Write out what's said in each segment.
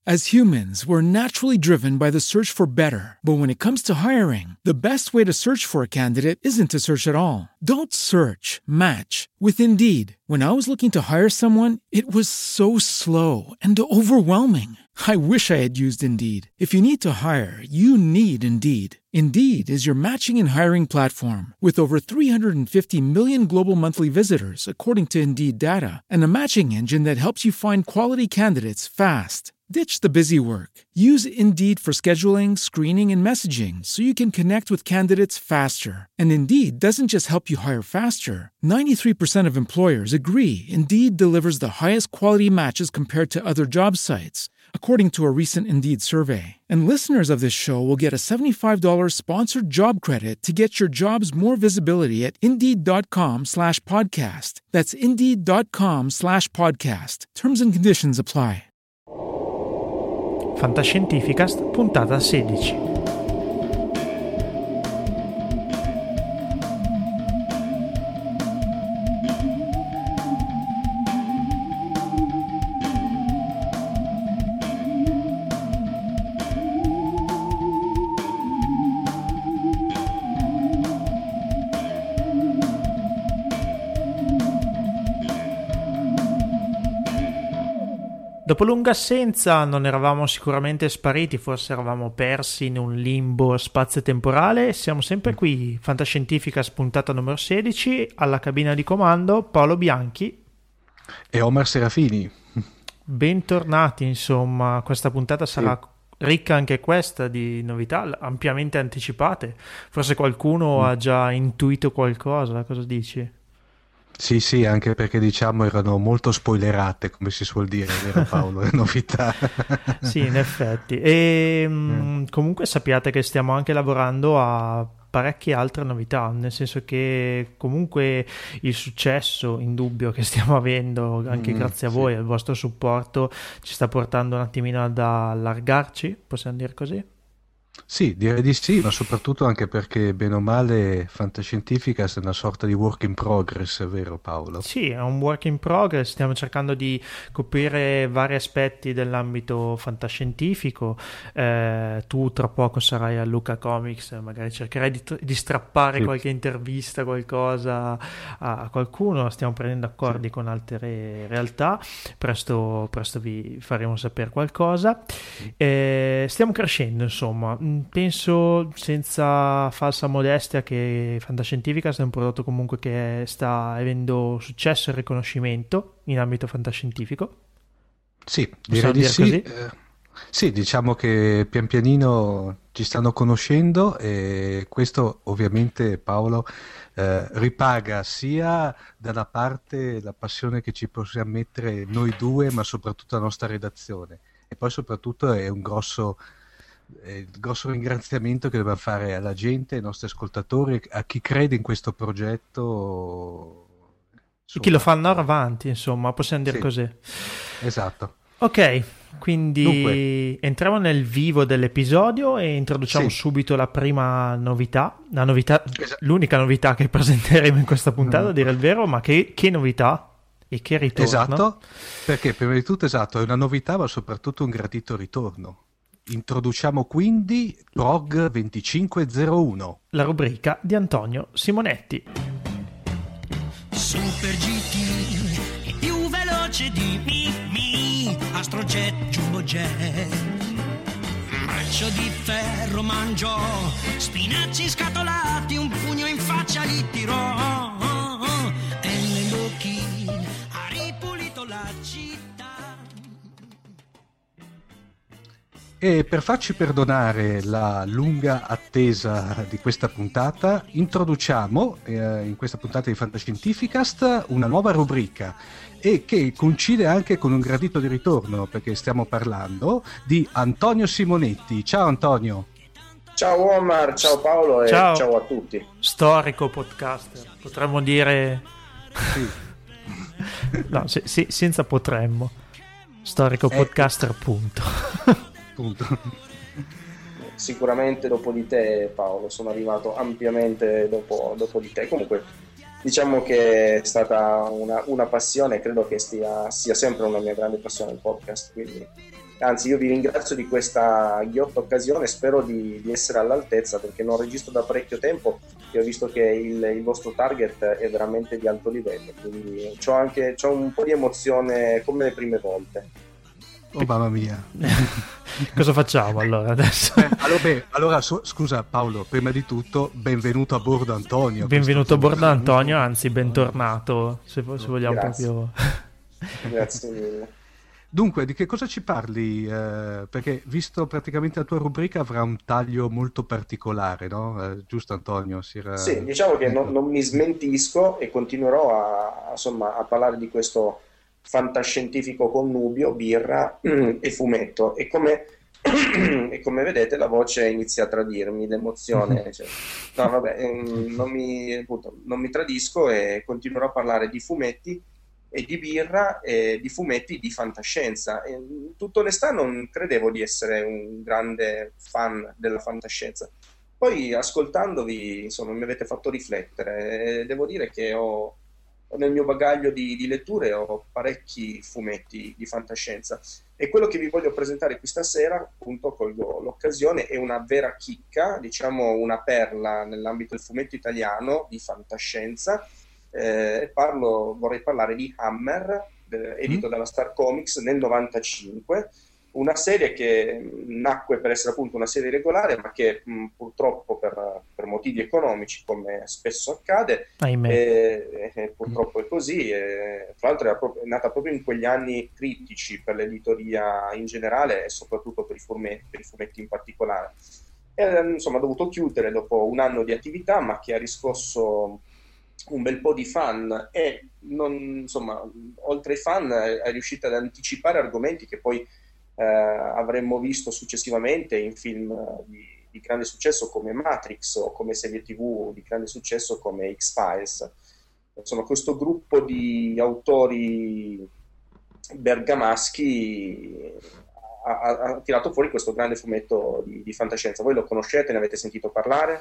As humans, we're naturally driven by the search for better. But when it comes to hiring, the best way to search for a candidate isn't to search at all. Don't search, match with Indeed. When I was looking to hire someone, it was so slow and overwhelming. I wish I had used Indeed. If you need to hire, you need Indeed. Indeed is your matching and hiring platform with over 350 million global monthly visitors, according to Indeed data, and a matching engine that helps you find quality candidates fast. Ditch the busy work. Use Indeed for scheduling, screening, and messaging so you can connect with candidates faster. And Indeed doesn't just help you hire faster. 93% of employers agree Indeed delivers the highest quality matches compared to other job sites, according to a recent Indeed survey. And listeners of this show will get a $75 sponsored job credit to get your jobs more visibility at Indeed.com/podcast. That's Indeed.com/podcast. Terms and conditions apply. Fantascientificast, puntata 16. Dopo lunga assenza non eravamo sicuramente spariti, forse eravamo persi in un limbo spazio-temporale. Siamo sempre qui, Fantascientificas puntata numero 16, alla cabina di comando Paolo Bianchi e Omar Serafini. Bentornati, insomma, questa puntata sarà ricca anche questa di novità ampiamente anticipate. Forse qualcuno ha già intuito qualcosa, cosa dici? Sì, anche perché diciamo erano molto spoilerate, come si suol dire, vero Paolo, le novità. Sì, in effetti. E comunque sappiate che stiamo anche lavorando a parecchie altre novità, nel senso che comunque il successo indubbio che stiamo avendo, anche grazie a voi, al vostro supporto, ci sta portando un attimino ad allargarci, possiamo dire così? Sì, direi di sì, ma soprattutto anche perché bene o male Fantascientificas è una sorta di work in progress, è vero Paolo? Sì, è un work in progress, stiamo cercando di coprire vari aspetti dell'ambito fantascientifico. Tu tra poco sarai a Luca Comics, magari cercherai di strappare qualche intervista, qualcosa a qualcuno. Stiamo prendendo accordi con altre realtà, presto vi faremo sapere qualcosa. Stiamo crescendo, insomma. Penso senza falsa modestia che Fantascientificas è un prodotto comunque che sta avendo successo e riconoscimento in ambito fantascientifico. Sì, direi di sì. Sì, diciamo che pian pianino ci stanno conoscendo e questo ovviamente Paolo ripaga sia dalla parte la passione che ci possiamo mettere noi due, ma soprattutto la nostra redazione, e poi soprattutto è un grosso ringraziamento che dobbiamo fare alla gente, ai nostri ascoltatori, a chi crede in questo progetto e chi lo fa andare avanti, insomma, possiamo dire così. Esatto. Ok, quindi dunque, entriamo nel vivo dell'episodio e introduciamo subito la prima novità, l'unica novità che presenteremo in questa puntata, a dire il vero, ma che novità e che ritorno. Esatto, perché prima di tutto è una novità ma soprattutto un gradito ritorno. Introduciamo quindi Prog 2501, la rubrica di Antonio Simonetti. Super GT è più veloce di Mi, Astrojet, Jumbo Jet, braccio di ferro mangiò, spinaci scatolati, un pugno in faccia gli tirò, e nell'occhi ha ripulito la città. E per farci perdonare la lunga attesa di questa puntata, introduciamo in questa puntata di Fantascientificast una nuova rubrica e che coincide anche con un gradito di ritorno, perché stiamo parlando di Antonio Simonetti. Ciao Antonio. Ciao Omar, ciao Paolo e ciao a tutti. Storico podcaster, potremmo dire... Sì. No, senza potremmo. Storico podcaster, punto. Sicuramente dopo di te Paolo, sono arrivato ampiamente dopo di te. Comunque diciamo che è stata una passione, credo che sia sempre una mia grande passione il podcast, quindi Anzi, io vi ringrazio di questa ghiotta occasione, spero di essere all'altezza, perché non registro da parecchio tempo e ho visto che il vostro target è veramente di alto livello, quindi c'ho un po' di emozione come le prime volte. Oh mamma mia. Cosa facciamo allora adesso? Allora scusa Paolo, prima di tutto benvenuto a bordo Antonio. Benvenuto a bordo Antonio, anzi bentornato se vogliamo. Grazie. Proprio. Grazie mille. Dunque, di che cosa ci parli? Perché visto praticamente la tua rubrica avrà un taglio molto particolare, no? Giusto Antonio? Sì, diciamo che non mi smentisco e continuerò a parlare di questo fantascientifico connubio, birra e fumetto. E come vedete la voce inizia a tradirmi, l'emozione. Cioè, no, vabbè, non mi tradisco e continuerò a parlare di fumetti e di birra e di fumetti di fantascienza. E, in tutta onestà, non credevo di essere un grande fan della fantascienza. Poi ascoltandovi, insomma, mi avete fatto riflettere e devo dire che nel mio bagaglio di letture ho parecchi fumetti di fantascienza e quello che vi voglio presentare qui stasera, appunto colgo l'occasione, è una vera chicca, diciamo una perla nell'ambito del fumetto italiano di fantascienza. Vorrei parlare di Hammer, edito dalla Star Comics nel 95, una serie che nacque per essere appunto una serie regolare, ma che purtroppo per motivi economici, come spesso accade, purtroppo è così. Tra l'altro è nata proprio in quegli anni critici per l'editoria in generale e soprattutto per i fumetti in particolare. Insomma, ha dovuto chiudere dopo un anno di attività, ma che ha riscosso un bel po' di fan e oltre ai fan è riuscita ad anticipare argomenti che poi avremmo visto successivamente in film di grande successo come Matrix o come serie TV di grande successo come X-Files. Insomma, questo gruppo di autori bergamaschi ha tirato fuori questo grande fumetto di fantascienza. Voi lo conoscete? Ne avete sentito parlare?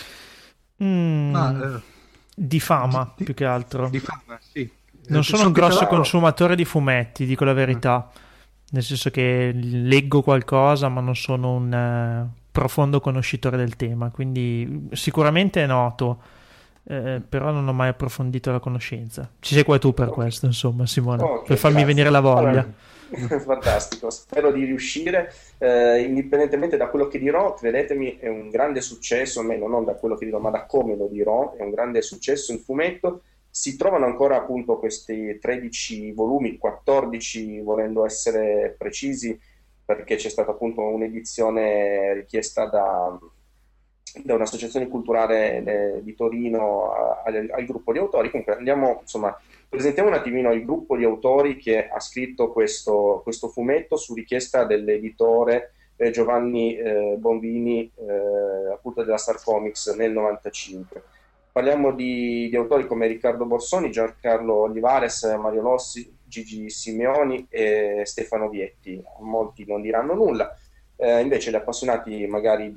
Di fama, più che altro. Di fama, sì. Non sono un grosso consumatore di fumetti, dico la verità. Nel senso che leggo qualcosa, ma non sono un profondo conoscitore del tema. Quindi sicuramente è noto, però non ho mai approfondito la conoscenza. Ci sei qua tu per questo, insomma, Simone, per farmi venire la voglia. Fantastico, spero di riuscire. Indipendentemente da quello che dirò, credetemi, è un grande successo, almeno non da quello che dirò, ma da come lo dirò, è un grande successo il fumetto. Si trovano ancora appunto questi 13 volumi, 14 volendo essere precisi, perché c'è stata appunto un'edizione richiesta da un'associazione culturale di Torino al gruppo di autori. Comunque presentiamo un attimino il gruppo di autori che ha scritto questo fumetto su richiesta dell'editore Giovanni Bonvini, appunto della Star Comics nel 95. Parliamo di autori come Riccardo Borsoni, Giancarlo Olivares, Mario Lossi, Gigi Simeoni e Stefano Vietti. Molti non diranno nulla, invece gli appassionati magari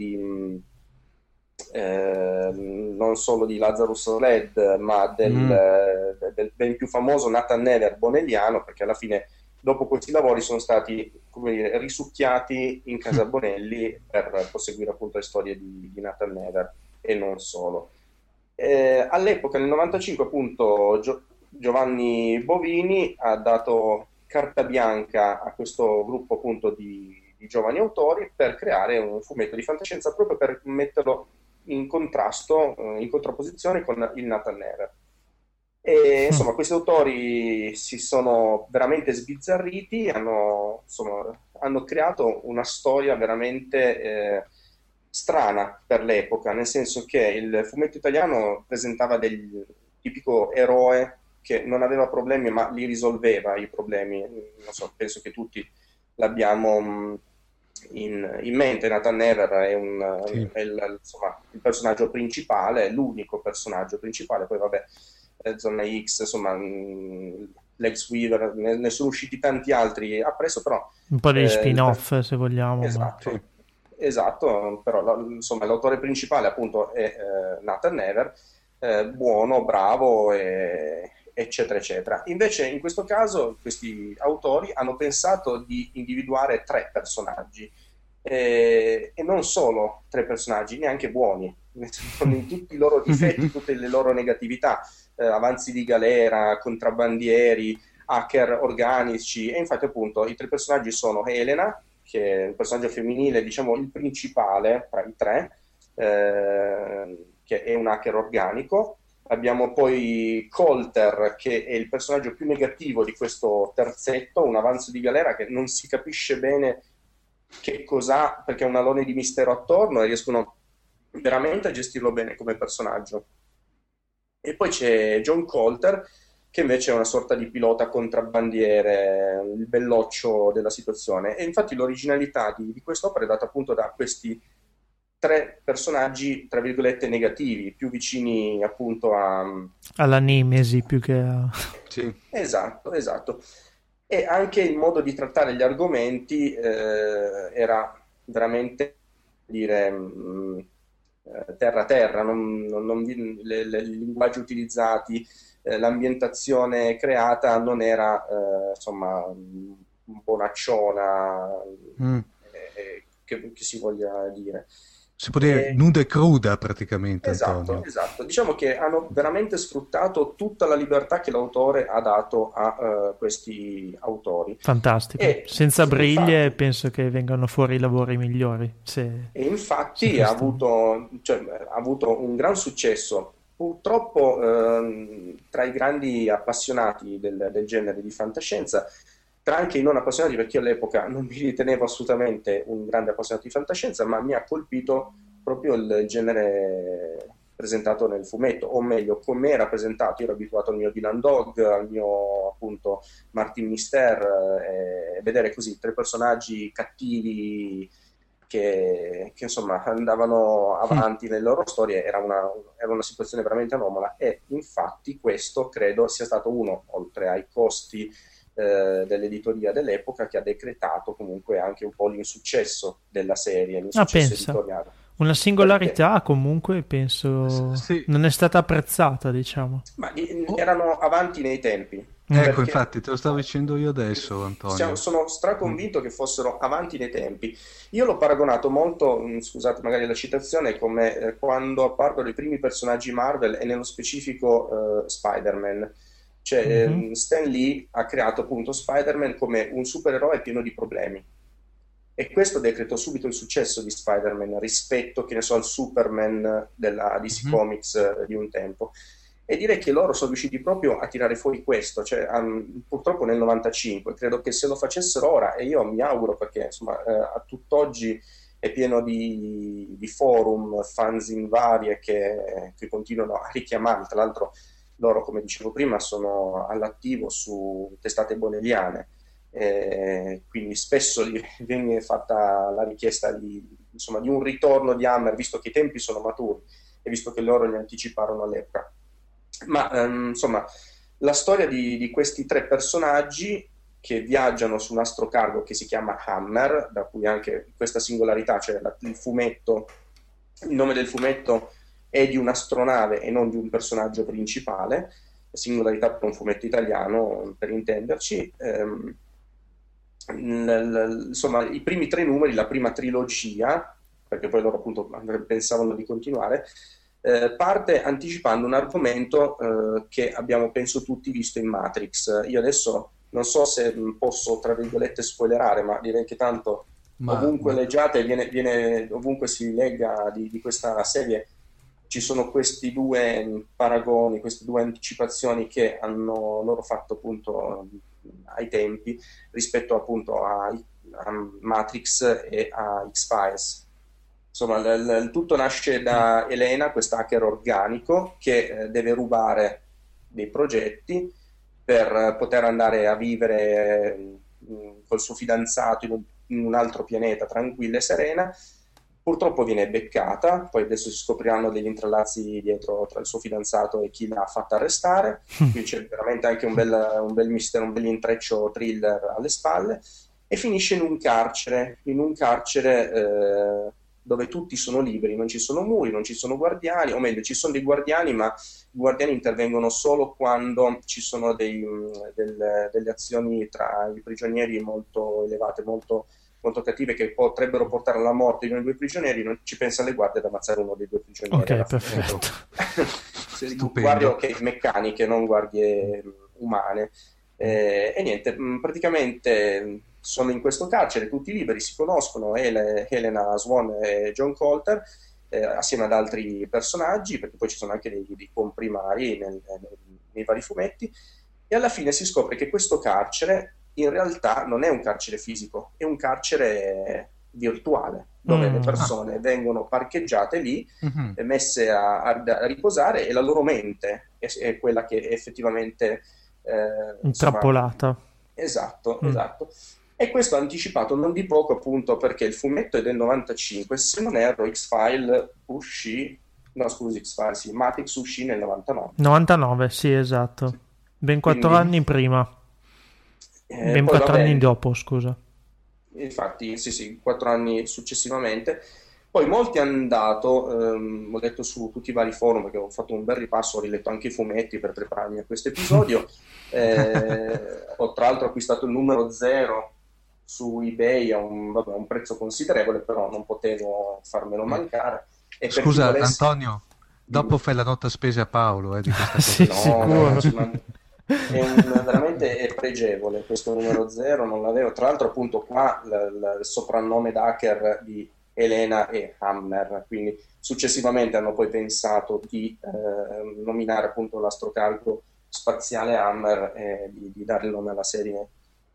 non solo di Lazarus Led, ma del ben più famoso Nathan Never bonelliano, perché alla fine dopo questi lavori sono stati, come dire, risucchiati in casa Bonelli per proseguire appunto le storie di Nathan Never e non solo. All'epoca, nel 95, appunto, Giovanni Bovini ha dato carta bianca a questo gruppo appunto di giovani autori per creare un fumetto di fantascienza, proprio per metterlo in contrasto, in contrapposizione con il Nathan Never. E insomma, questi autori si sono veramente sbizzarriti, hanno creato una storia veramente strana per l'epoca, nel senso che il fumetto italiano presentava del tipico eroe che non aveva problemi, ma li risolveva i problemi. Non so, penso che tutti l'abbiamo in mente. Nathan Never è il personaggio principale, è l'unico personaggio principale. Poi vabbè, Zona X, insomma, Lex Weaver, ne sono usciti tanti altri appresso, però un po' degli spin-off, se vogliamo. Esatto. Esatto, però l'autore principale appunto è Nathan Never, buono, bravo e eccetera, eccetera. Invece in questo caso questi autori hanno pensato di individuare 3 personaggi, e non solo 3 personaggi, neanche buoni, in tutti i loro difetti, tutte le loro negatività, avanzi di galera, contrabbandieri, hacker organici, e infatti appunto i 3 personaggi sono Elena, che è il personaggio femminile, diciamo il principale tra i 3, che è un hacker organico. Abbiamo poi Colter, che è il personaggio più negativo di questo terzetto, un avanzo di galera che non si capisce bene che cos'ha, perché è un alone di mistero attorno e riescono veramente a gestirlo bene come personaggio. E poi c'è John Colter, che invece è una sorta di pilota contrabbandiere, il belloccio della situazione. E infatti l'originalità di quest'opera è data appunto da questi 3 personaggi, tra virgolette, negativi, più vicini appunto alla Nemesi più che a... Sì. Esatto. E anche il modo di trattare gli argomenti era veramente, dire, terra, i linguaggi utilizzati, l'ambientazione creata non era insomma bonacciona, che si voglia dire. Si può dire nuda e cruda praticamente. Esatto. Diciamo che hanno veramente sfruttato tutta la libertà che l'autore ha dato a questi autori. Fantastico. Senza briglie penso che vengano fuori i lavori migliori. E infatti ha avuto un gran successo. Purtroppo tra i grandi appassionati del genere di fantascienza, tra anche i non appassionati, perché io all'epoca non mi ritenevo assolutamente un grande appassionato di fantascienza, ma mi ha colpito proprio il genere presentato nel fumetto, o meglio, come era presentato. Io ero abituato al mio Dylan Dog, al mio appunto Martin Mister, e vedere così 3 personaggi cattivi che insomma andavano avanti nelle loro storie era una situazione veramente anomala. E infatti questo credo sia stato uno, oltre ai costi dell'editoria dell'epoca, che ha decretato comunque anche un po' l'insuccesso della serie, l'insuccesso editoriale. Una singolarità comunque penso non è stata apprezzata, diciamo. Ma erano avanti nei tempi. Ecco, infatti te lo stavo dicendo io adesso, Antonio. Sono straconvinto che fossero avanti nei tempi. Io l'ho paragonato molto, scusate magari la citazione, come quando apparvero i primi personaggi Marvel, e nello specifico Spider-Man. Cioè, Stan Lee ha creato appunto Spider-Man come un supereroe pieno di problemi, e questo decretò subito il successo di Spider-Man rispetto, che ne so, al Superman della DC Comics di un tempo. E direi che loro sono riusciti proprio a tirare fuori questo, cioè, purtroppo nel 95. Credo che se lo facessero ora, e io mi auguro, perché insomma a tutt'oggi è pieno di forum, fanzine varie che continuano a richiamarli. Tra l'altro loro, come dicevo prima, sono all'attivo su testate bonelliane, quindi spesso gli viene fatta la richiesta di un ritorno di Hammer, visto che i tempi sono maturi e visto che loro li anticiparono all'epoca. Ma insomma, la storia di questi 3 personaggi che viaggiano su un astrocargo che si chiama Hammer, da cui anche questa singolarità, cioè il nome del fumetto è di un'astronave e non di un personaggio principale, singolarità per un fumetto italiano, per intenderci. Insomma, i primi 3 numeri, la prima trilogia, perché poi loro appunto pensavano di continuare, parte anticipando un argomento che abbiamo, penso, tutti visto in Matrix. Io adesso non so se posso, tra virgolette, spoilerare, ma direi che tanto ovunque leggiate, ovunque si legga di questa serie, ci sono questi 2 paragoni, queste 2 anticipazioni che hanno loro fatto appunto ai tempi rispetto appunto a Matrix e a X-Files. Insomma, il tutto nasce da Elena, questa hacker organico che deve rubare dei progetti per poter andare a vivere col suo fidanzato in un altro pianeta tranquilla e serena. Purtroppo viene beccata, poi adesso si scopriranno degli intrallazzi dietro tra il suo fidanzato e chi l'ha fatta arrestare, quindi c'è veramente anche un bel mistero, un bel intreccio thriller alle spalle, e finisce in un carcere dove tutti sono liberi, non ci sono muri, non ci sono guardiani, o meglio ci sono dei guardiani, ma i guardiani intervengono solo quando ci sono delle azioni tra i prigionieri molto elevate, molto, molto cattive, che potrebbero portare alla morte di uno dei due prigionieri. Non ci pensa le guardie ad ammazzare uno dei due prigionieri. Ok, perfetto. Guardie meccaniche, non guardie umane. E niente, praticamente sono in questo carcere tutti liberi, si conoscono, Helena Swan e John Colter, assieme ad altri personaggi, perché poi ci sono anche dei comprimari nei vari fumetti, e alla fine si scopre che questo carcere in realtà non è un carcere fisico, è un carcere virtuale, dove le persone vengono parcheggiate lì, messe a riposare, e la loro mente è quella che effettivamente intrappolata. Esatto. E questo ha anticipato non di poco, appunto, perché il fumetto è del 95, se non erro Matrix uscì nel 99. Sì, esatto. Sì. Ben 4 anni prima. Ben 4 anni dopo, scusa. Infatti, sì, 4 anni successivamente. Poi molti hanno dato, ho letto su tutti i vari forum, perché ho fatto un bel ripasso, ho riletto anche i fumetti per prepararmi a questo episodio. Ho tra l'altro acquistato il numero 0 su eBay a un prezzo considerevole, però non potevo farmelo mancare. E scusa, Antonio, dopo fai la nota spese a Paolo di questa cosa. No, veramente è pregevole questo numero 0, non l'avevo. Tra l'altro, appunto, qua il soprannome d'hacker di Elena e Hammer, quindi successivamente hanno poi pensato di nominare appunto l'astrocargo spaziale Hammer e di dare il nome alla serie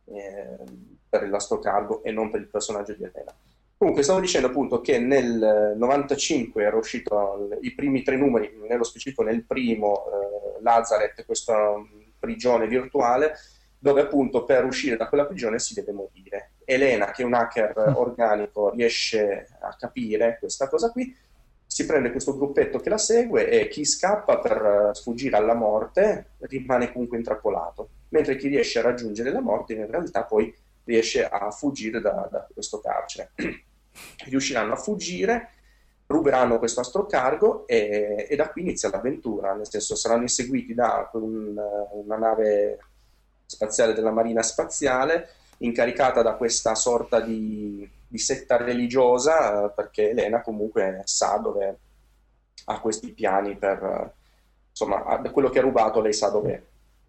per l'astrocargo e non per il personaggio di Elena. Comunque stavo dicendo appunto che nel 95 era uscito i primi 3 numeri, nello specifico nel primo Lazareth, questa prigione virtuale, dove appunto per uscire da quella prigione si deve morire. Elena, che è un hacker organico, riesce a capire questa cosa qui, si prende questo gruppetto che la segue, e chi scappa per sfuggire alla morte rimane comunque intrappolato, mentre chi riesce a raggiungere la morte in realtà poi riesce a fuggire da questo carcere. Riusciranno a fuggire, ruberanno questo astrocargo e da qui inizia l'avventura, nel senso saranno inseguiti da una nave spaziale della Marina Spaziale, incaricata da questa sorta di setta religiosa, perché Elena comunque sa dove ha questi piani per, insomma, quello che ha rubato lei sa dov'è.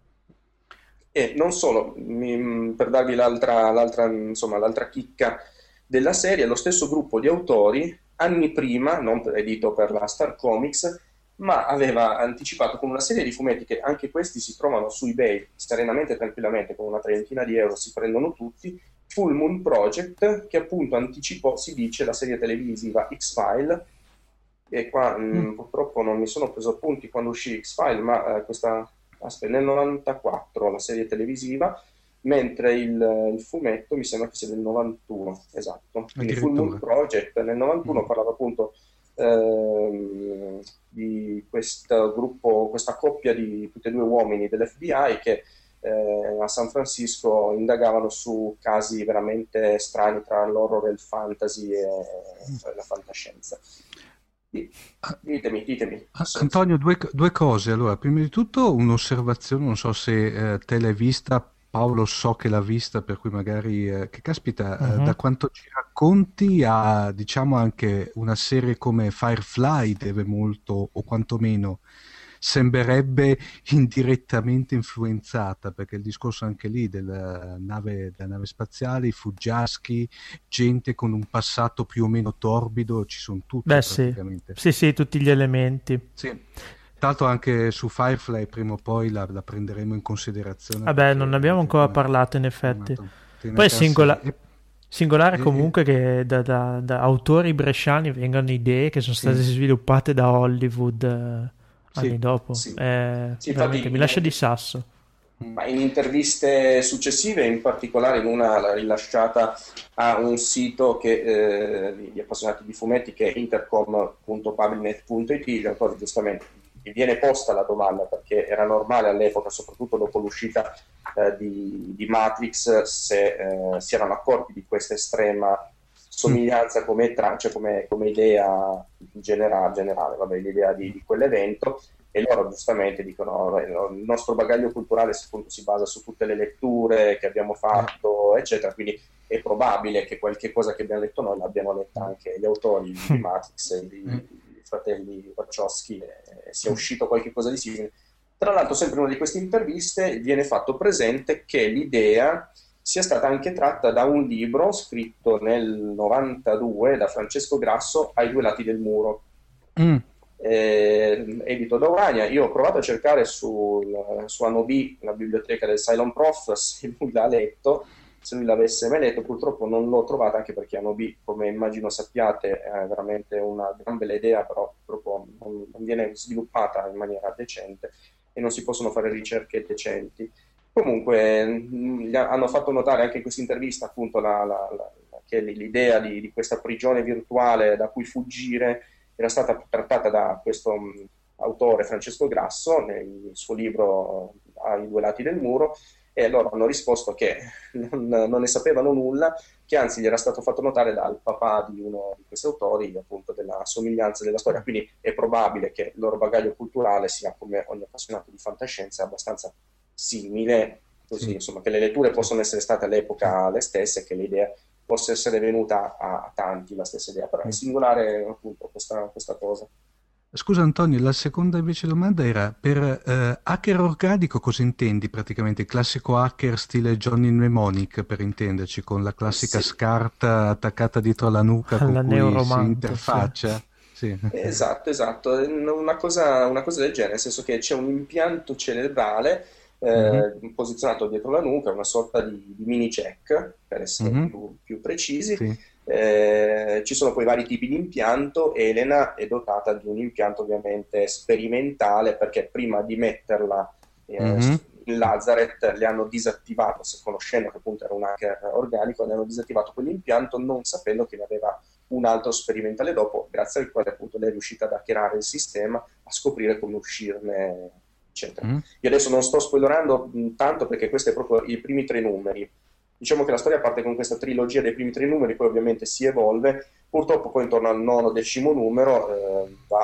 E non solo, per darvi l'altra chicca della serie, lo stesso gruppo di autori anni prima, non edito per la Star Comics, ma aveva anticipato con una serie di fumetti che anche questi si trovano su eBay serenamente e tranquillamente, con una 30 di euro si prendono tutti, Full Moon Project, che appunto anticipò, si dice, la serie televisiva X-File. E qua purtroppo non mi sono preso appunti quando uscì X-File, ma nel 94 la serie televisiva, mentre il fumetto mi sembra che sia del 91, esatto. Quindi Full Moon Project nel 91 parlava appunto di questo gruppo, questa coppia di tutti e 2 uomini dell'FBI che a San Francisco indagavano su casi veramente strani tra l'horror e il fantasy e la fantascienza. Ditemi. Antonio, due cose. Allora, prima di tutto un'osservazione, non so se te l'hai vista, Paolo so che l'ha vista, per cui magari, che caspita, da quanto ci racconti a, diciamo, anche una serie come Firefly deve molto, o quantomeno sembrerebbe indirettamente influenzata, perché il discorso anche lì della nave spaziale, i fuggiaschi, gente con un passato più o meno torbido, ci sono tutti. Beh, praticamente. Sì, tutti gli elementi. Sì. Tra l'altro anche su Firefly prima o poi la prenderemo in considerazione. Vabbè, non ne abbiamo ancora parlato in effetti. Poi è singolare comunque che da autori bresciani vengano idee che sono state sviluppate da Hollywood anni dopo. Veramente mi lascia di sasso. Ma in interviste successive, in particolare in una rilasciata a un sito che gli appassionati di fumetti, che è intercom.publinet.it, poi giustamente mi viene posta la domanda, perché era normale all'epoca, soprattutto dopo l'uscita di Matrix, se si erano accorti di questa estrema somiglianza come idea generale, vabbè, l'idea di quell'evento, e loro giustamente dicono il nostro bagaglio culturale appunto si basa su tutte le letture che abbiamo fatto, eccetera, quindi è probabile che qualche cosa che abbiamo letto noi l'abbiano letta anche gli autori di Matrix e i fratelli Wachowski, e sia uscito qualche cosa di simile. Tra l'altro, sempre in una di queste interviste viene fatto presente che l'idea sia stata anche tratta da un libro scritto nel 92 da Francesco Grasso, Ai due lati del muro, edito da Urania. Io ho provato a cercare su Anobi, la biblioteca del Cylon Prof, se lui l'ha letto, se lui l'avesse mai letto. Purtroppo non l'ho trovata, anche perché Anobi, come immagino sappiate, è veramente una gran bella idea, però purtroppo non viene sviluppata in maniera decente e non si possono fare ricerche decenti. Comunque hanno fatto notare anche in questa intervista appunto che l'idea di questa prigione virtuale da cui fuggire era stata trattata da questo autore Francesco Grasso nel suo libro Ai due lati del muro, e loro hanno risposto che non ne sapevano nulla, che anzi gli era stato fatto notare dal papà di uno di questi autori appunto della somiglianza della storia, quindi è probabile che il loro bagaglio culturale sia, come ogni appassionato di fantascienza, abbastanza simile, così insomma, che le letture possono essere state all'epoca le stesse, che l'idea possa essere venuta a tanti la stessa idea, però è singolare appunto questa cosa. Scusa Antonio, la seconda invece domanda era per hacker organico cosa intendi praticamente? Il classico hacker stile Johnny Mnemonic, per intenderci, con la classica scarta attaccata dietro la nuca con cui si interfaccia? Sì. Esatto, una cosa del genere, nel senso che c'è un impianto cerebrale posizionato dietro la nuca, una sorta di mini jack, per essere più precisi. Sì. Ci sono poi vari tipi di impianto. Elena è dotata di un impianto ovviamente sperimentale, perché prima di metterla in Lazareth le hanno disattivato, se conoscendo che appunto era un hacker organico, le hanno disattivato quell'impianto non sapendo che ne aveva un altro sperimentale dopo, grazie al quale appunto lei è riuscita ad hackerare il sistema, a scoprire come uscirne, eccetera. Io adesso non sto spoilerando tanto, perché questi sono proprio i primi 3 numeri. Diciamo che la storia parte con questa trilogia dei primi 3 numeri, poi ovviamente si evolve, purtroppo poi intorno al 9º-10° numero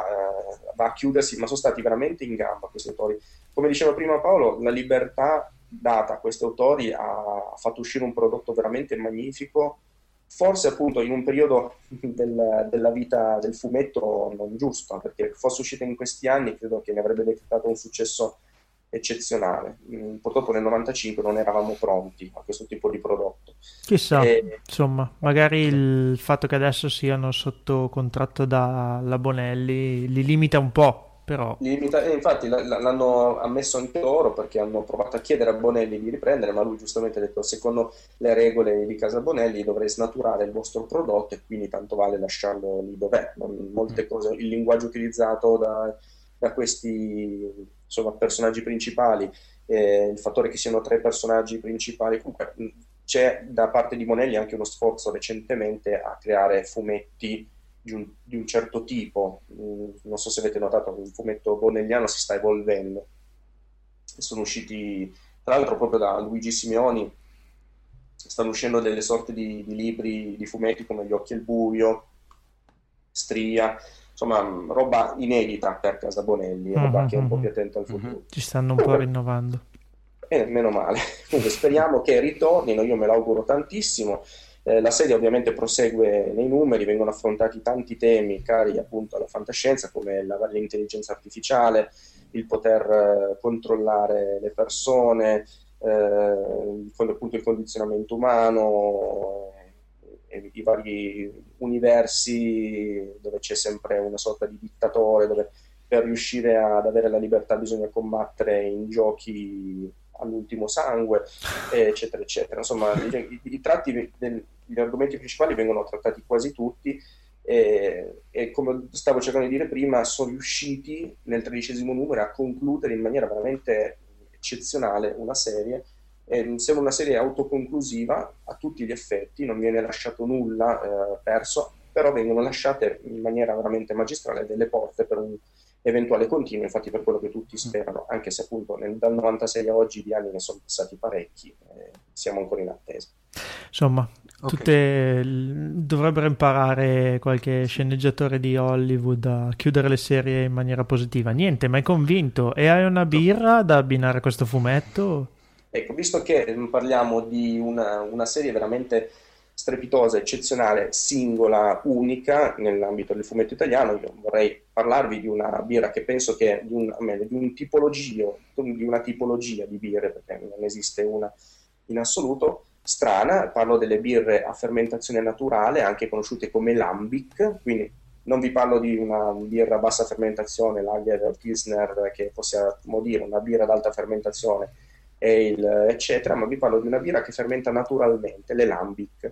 va a chiudersi, ma sono stati veramente in gamba questi autori. Come diceva prima Paolo, la libertà data a questi autori ha fatto uscire un prodotto veramente magnifico, forse appunto in un periodo della vita del fumetto non giusto, perché fosse uscita in questi anni credo che ne avrebbe decretato un successo eccezionale. Purtroppo nel 95 non eravamo pronti a questo tipo di prodotto. Chissà, insomma, magari il fatto che adesso siano sotto contratto dalla Bonelli li limita un po', però. Infatti l'hanno ammesso anche loro, perché hanno provato a chiedere a Bonelli di riprendere, ma lui giustamente ha detto: secondo le regole di casa Bonelli dovrei snaturare il vostro prodotto e quindi tanto vale lasciarlo lì dov'è. Molte cose, il linguaggio utilizzato da questi insomma personaggi principali, il fattore che siano 3 personaggi principali, comunque c'è da parte di Bonelli anche uno sforzo recentemente a creare fumetti di un certo tipo. Non so se avete notato, il fumetto bonelliano si sta evolvendo, sono usciti tra l'altro proprio da Luigi Simeoni, stanno uscendo delle sorte di libri di fumetti come Gli occhi al buio, Stria, insomma roba inedita per casa Bonelli, roba che è un po' più attenta al futuro. Ci stanno un po' rinnovando. Meno male. Quindi speriamo che ritornino, io me l'auguro tantissimo. La serie ovviamente prosegue nei numeri, vengono affrontati tanti temi cari appunto alla fantascienza, come l'intelligenza artificiale, il poter controllare le persone, appunto il condizionamento umano, i vari universi dove c'è sempre una sorta di dittatore, dove per riuscire ad avere la libertà bisogna combattere in giochi all'ultimo sangue, eccetera eccetera. Insomma, gli argomenti principali vengono trattati quasi tutti, e come stavo cercando di dire prima, sono riusciti nel 13° numero a concludere in maniera veramente eccezionale una serie. Sembra una serie autoconclusiva a tutti gli effetti, non viene lasciato nulla perso, però vengono lasciate in maniera veramente magistrale delle porte per un eventuale continuo, infatti per quello che tutti sperano, anche se appunto dal 96 a oggi di anni ne sono passati parecchi, siamo ancora in attesa. Insomma, dovrebbero imparare qualche sceneggiatore di Hollywood a chiudere le serie in maniera positiva. Niente, ma è convinto. E hai una birra da abbinare a questo fumetto? Ecco, visto che parliamo di una serie veramente strepitosa, eccezionale, singola, unica nell'ambito del fumetto italiano, io vorrei parlarvi di una birra che penso che di una tipologia di birre, perché non esiste una in assoluto, strana. Parlo delle birre a fermentazione naturale, anche conosciute come lambic, quindi non vi parlo di una birra a bassa fermentazione, lager o pilsner, che possiamo dire una birra ad alta fermentazione, ale, eccetera, ma vi parlo di una birra che fermenta naturalmente, le lambic.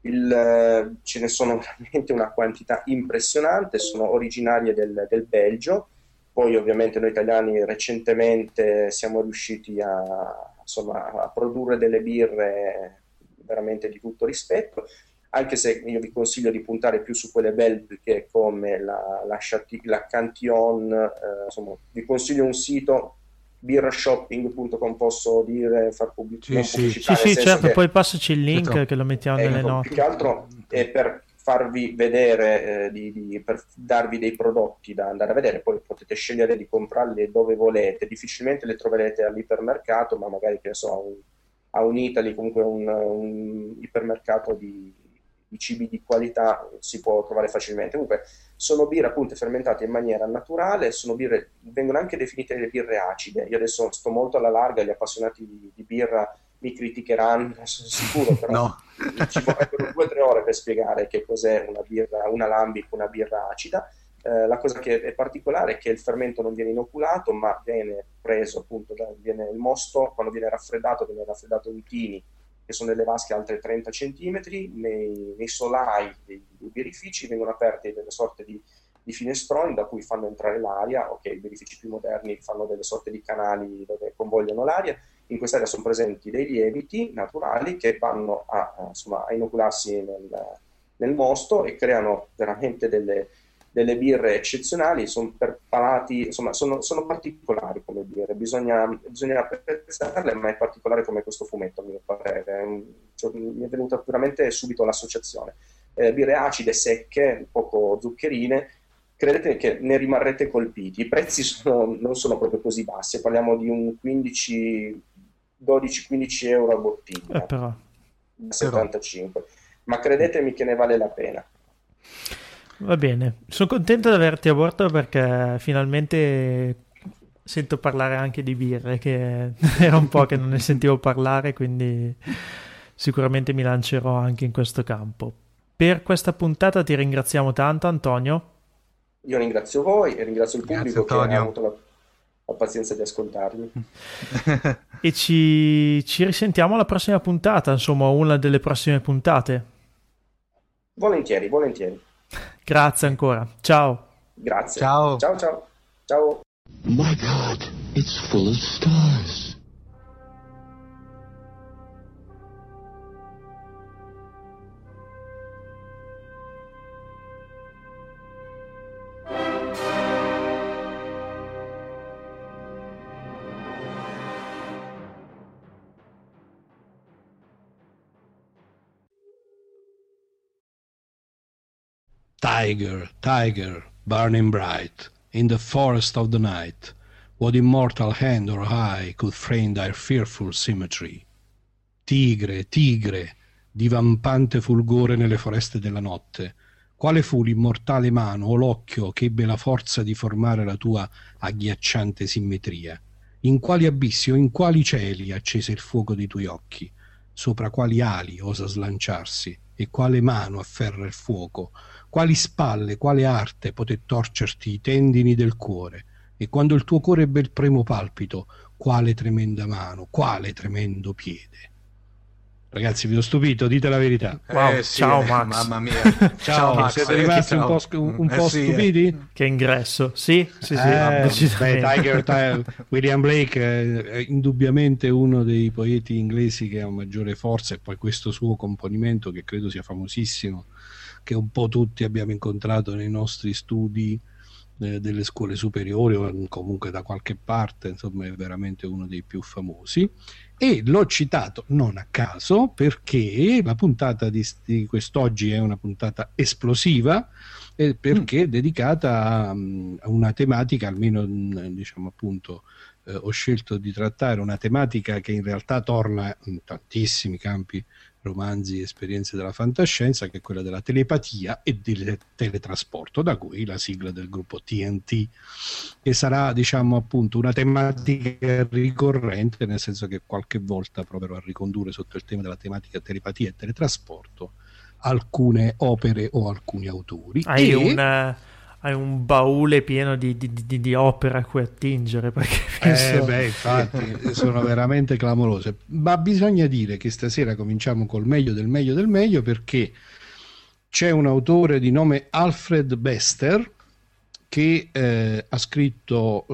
Ce ne sono veramente una quantità impressionante, sono originarie del Belgio. Poi ovviamente noi italiani recentemente siamo riusciti a produrre delle birre veramente di tutto rispetto, anche se io vi consiglio di puntare più su quelle belghe come la Cantillon. Vi consiglio un sito, birrashopping.com, posso dire, far pubblicità? Sì, certo, poi passaci il link che lo mettiamo nelle note. Più che altro è per farvi vedere, per darvi dei prodotti da andare a vedere, poi potete scegliere di comprarli dove volete, difficilmente le troverete all'ipermercato, ma magari, che so, a un Italy, comunque un ipermercato di cibi di qualità si può trovare facilmente. Comunque sono birre appunto fermentate in maniera naturale, vengono anche definite le birre acide. Io adesso sto molto alla larga, gli appassionati di birra mi criticheranno, sono sicuro, però no. Ci vorrebbero 2 o 3 ore per spiegare che cos'è una lambic, una birra acida. La cosa che è particolare è che il fermento non viene inoculato, ma viene preso appunto, viene il mosto, quando viene raffreddato in tini, che sono delle vasche alte 30 cm, nei solai dei birrifici vengono aperti delle sorte di finestroni da cui fanno entrare l'aria. I birrifici più moderni fanno delle sorte di canali dove convogliano l'aria. In quest'area sono presenti dei lieviti naturali che vanno a inocularsi nel mosto e creano veramente delle birre eccezionali. Sono per palati, sono particolari come birre, bisogna apprezzarle, ma è particolare come questo fumetto, a mio parere. Mi è venuta veramente subito l'associazione. Birre acide, secche, poco zuccherine. Credete che ne rimarrete colpiti. I prezzi non sono proprio così bassi, parliamo di un 12-15 euro a bottiglia, però 75, ma credetemi che ne vale la pena. Va bene, sono contento di averti a bordo, perché finalmente sento parlare anche di birre, che era un po' che non ne sentivo parlare, quindi sicuramente mi lancerò anche in questo campo. Per questa puntata ti ringraziamo tanto, Antonio. Io ringrazio voi e ringrazio il pubblico che ha avuto la pazienza di ascoltarmi. E ci risentiamo alla prossima puntata, insomma, una delle prossime puntate. Volentieri. Grazie ancora. Ciao. Grazie. Ciao. Ciao. My God, it's full of stars. Tiger, tiger, burning bright, in the forest of the night, what immortal hand or eye could frame thy fearful symmetry? Tigre, tigre, divampante fulgore nelle foreste della notte, quale fu l'immortale mano o l'occhio che ebbe la forza di formare la tua agghiacciante simmetria? In quali abissi o in quali cieli accese il fuoco dei tuoi occhi? Sopra quali ali osa slanciarsi? E quale mano afferra il fuoco? Quali spalle, quale arte poté torcerti i tendini del cuore? E quando il tuo cuore ebbe il primo palpito, quale tremenda mano, quale tremendo piede? Ragazzi, vi ho stupito, dite la verità. Wow, Sì, ciao Max. Mamma mia. Ciao, Max, siete rimasti ciao. un po' Sì, stupiti? Che ingresso. Sì, decisamente. William Blake è indubbiamente uno dei poeti inglesi che ha maggiore forza, e poi questo suo componimento che credo sia famosissimo, che un po' tutti abbiamo incontrato nei nostri studi delle scuole superiori o comunque da qualche parte, insomma è veramente uno dei più famosi, e l'ho citato non a caso perché la puntata di quest'oggi è una puntata esplosiva, perché è dedicata a una tematica, almeno diciamo appunto ho scelto di trattare una tematica che in realtà torna in tantissimi campi, romanzi e esperienze della fantascienza, che è quella della telepatia e del teletrasporto, da cui la sigla del gruppo TNT, che sarà diciamo appunto una tematica ricorrente, nel senso che qualche volta proverò a ricondurre sotto il tema della tematica telepatia e teletrasporto alcune opere o alcuni autori. Hai un baule pieno di opere a cui attingere, perché penso... infatti sono veramente clamorose, ma bisogna dire che stasera cominciamo col meglio del meglio del meglio, perché c'è un autore di nome Alfred Bester che ha scritto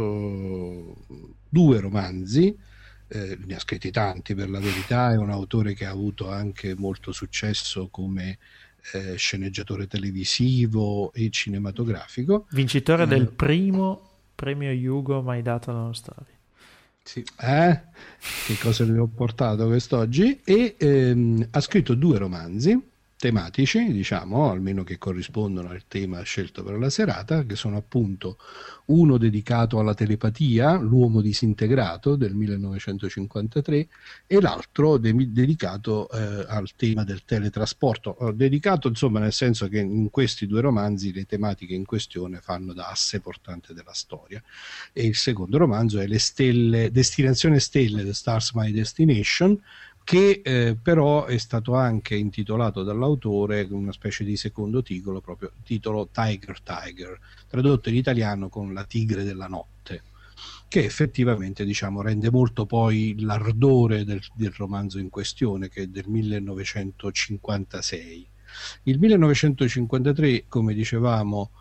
2 romanzi, ne ha scritti tanti per la verità, è un autore che ha avuto anche molto successo come sceneggiatore televisivo e cinematografico, vincitore del primo premio Hugo mai dato alla nostra storia. Sì. Che cosa vi ho portato quest'oggi? E ha scritto 2 romanzi tematici, diciamo, almeno che corrispondono al tema scelto per la serata, che sono appunto uno dedicato alla telepatia, L'uomo disintegrato del 1953, e l'altro dedicato al tema del teletrasporto, dedicato insomma nel senso che in questi 2 romanzi le tematiche in questione fanno da asse portante della storia. E il secondo romanzo è Le stelle, Destinazione Stelle, The Stars My Destination, che però è stato anche intitolato dall'autore una specie di secondo titolo, proprio titolo Tiger, tradotto in italiano con La tigre della notte, che effettivamente diciamo rende molto poi l'ardore del romanzo in questione, che è del 1956. Il 1953, come dicevamo,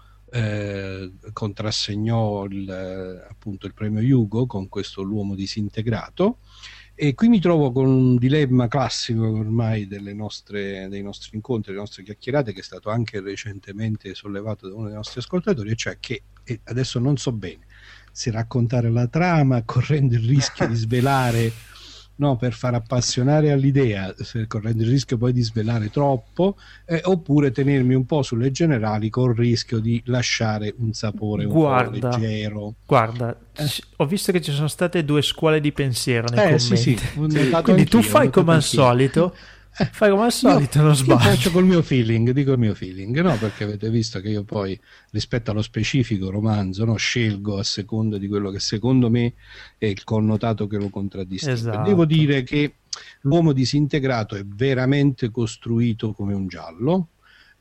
contrassegnò appunto il premio Hugo con questo L'uomo disintegrato. E qui mi trovo con un dilemma classico ormai dei nostri incontri, delle nostre chiacchierate, che è stato anche recentemente sollevato da uno dei nostri ascoltatori, e cioè che adesso non so bene se raccontare la trama correndo il rischio di svelare, no, per far appassionare all'idea, correndo il rischio poi di svelare troppo, oppure tenermi un po' sulle generali con il rischio di lasciare un sapore un po' leggero. Guarda, ho visto che ci sono state 2 scuole di pensiero nei commenti. Sì, quindi tu fai come al solito. Fai come al solito, non sbaglio. Io faccio col mio feeling, dico il mio feeling, no? Perché avete visto che io poi rispetto allo specifico romanzo, no, scelgo a seconda di quello che secondo me è il connotato che lo contraddistingue. Esatto. Devo dire che L'uomo disintegrato è veramente costruito come un giallo,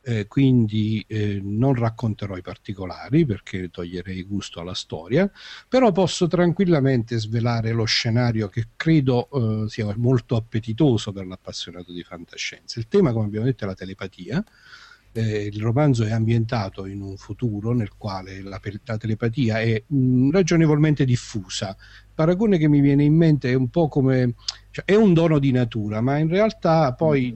quindi non racconterò i particolari perché toglierei gusto alla storia, però posso tranquillamente svelare lo scenario, che credo sia molto appetitoso per l'appassionato di fantascienza. Il tema, come abbiamo detto, è la telepatia. Il romanzo è ambientato in un futuro nel quale la telepatia è ragionevolmente diffusa. Il paragone che mi viene in mente è un po' come, cioè, è un dono di natura, ma in realtà poi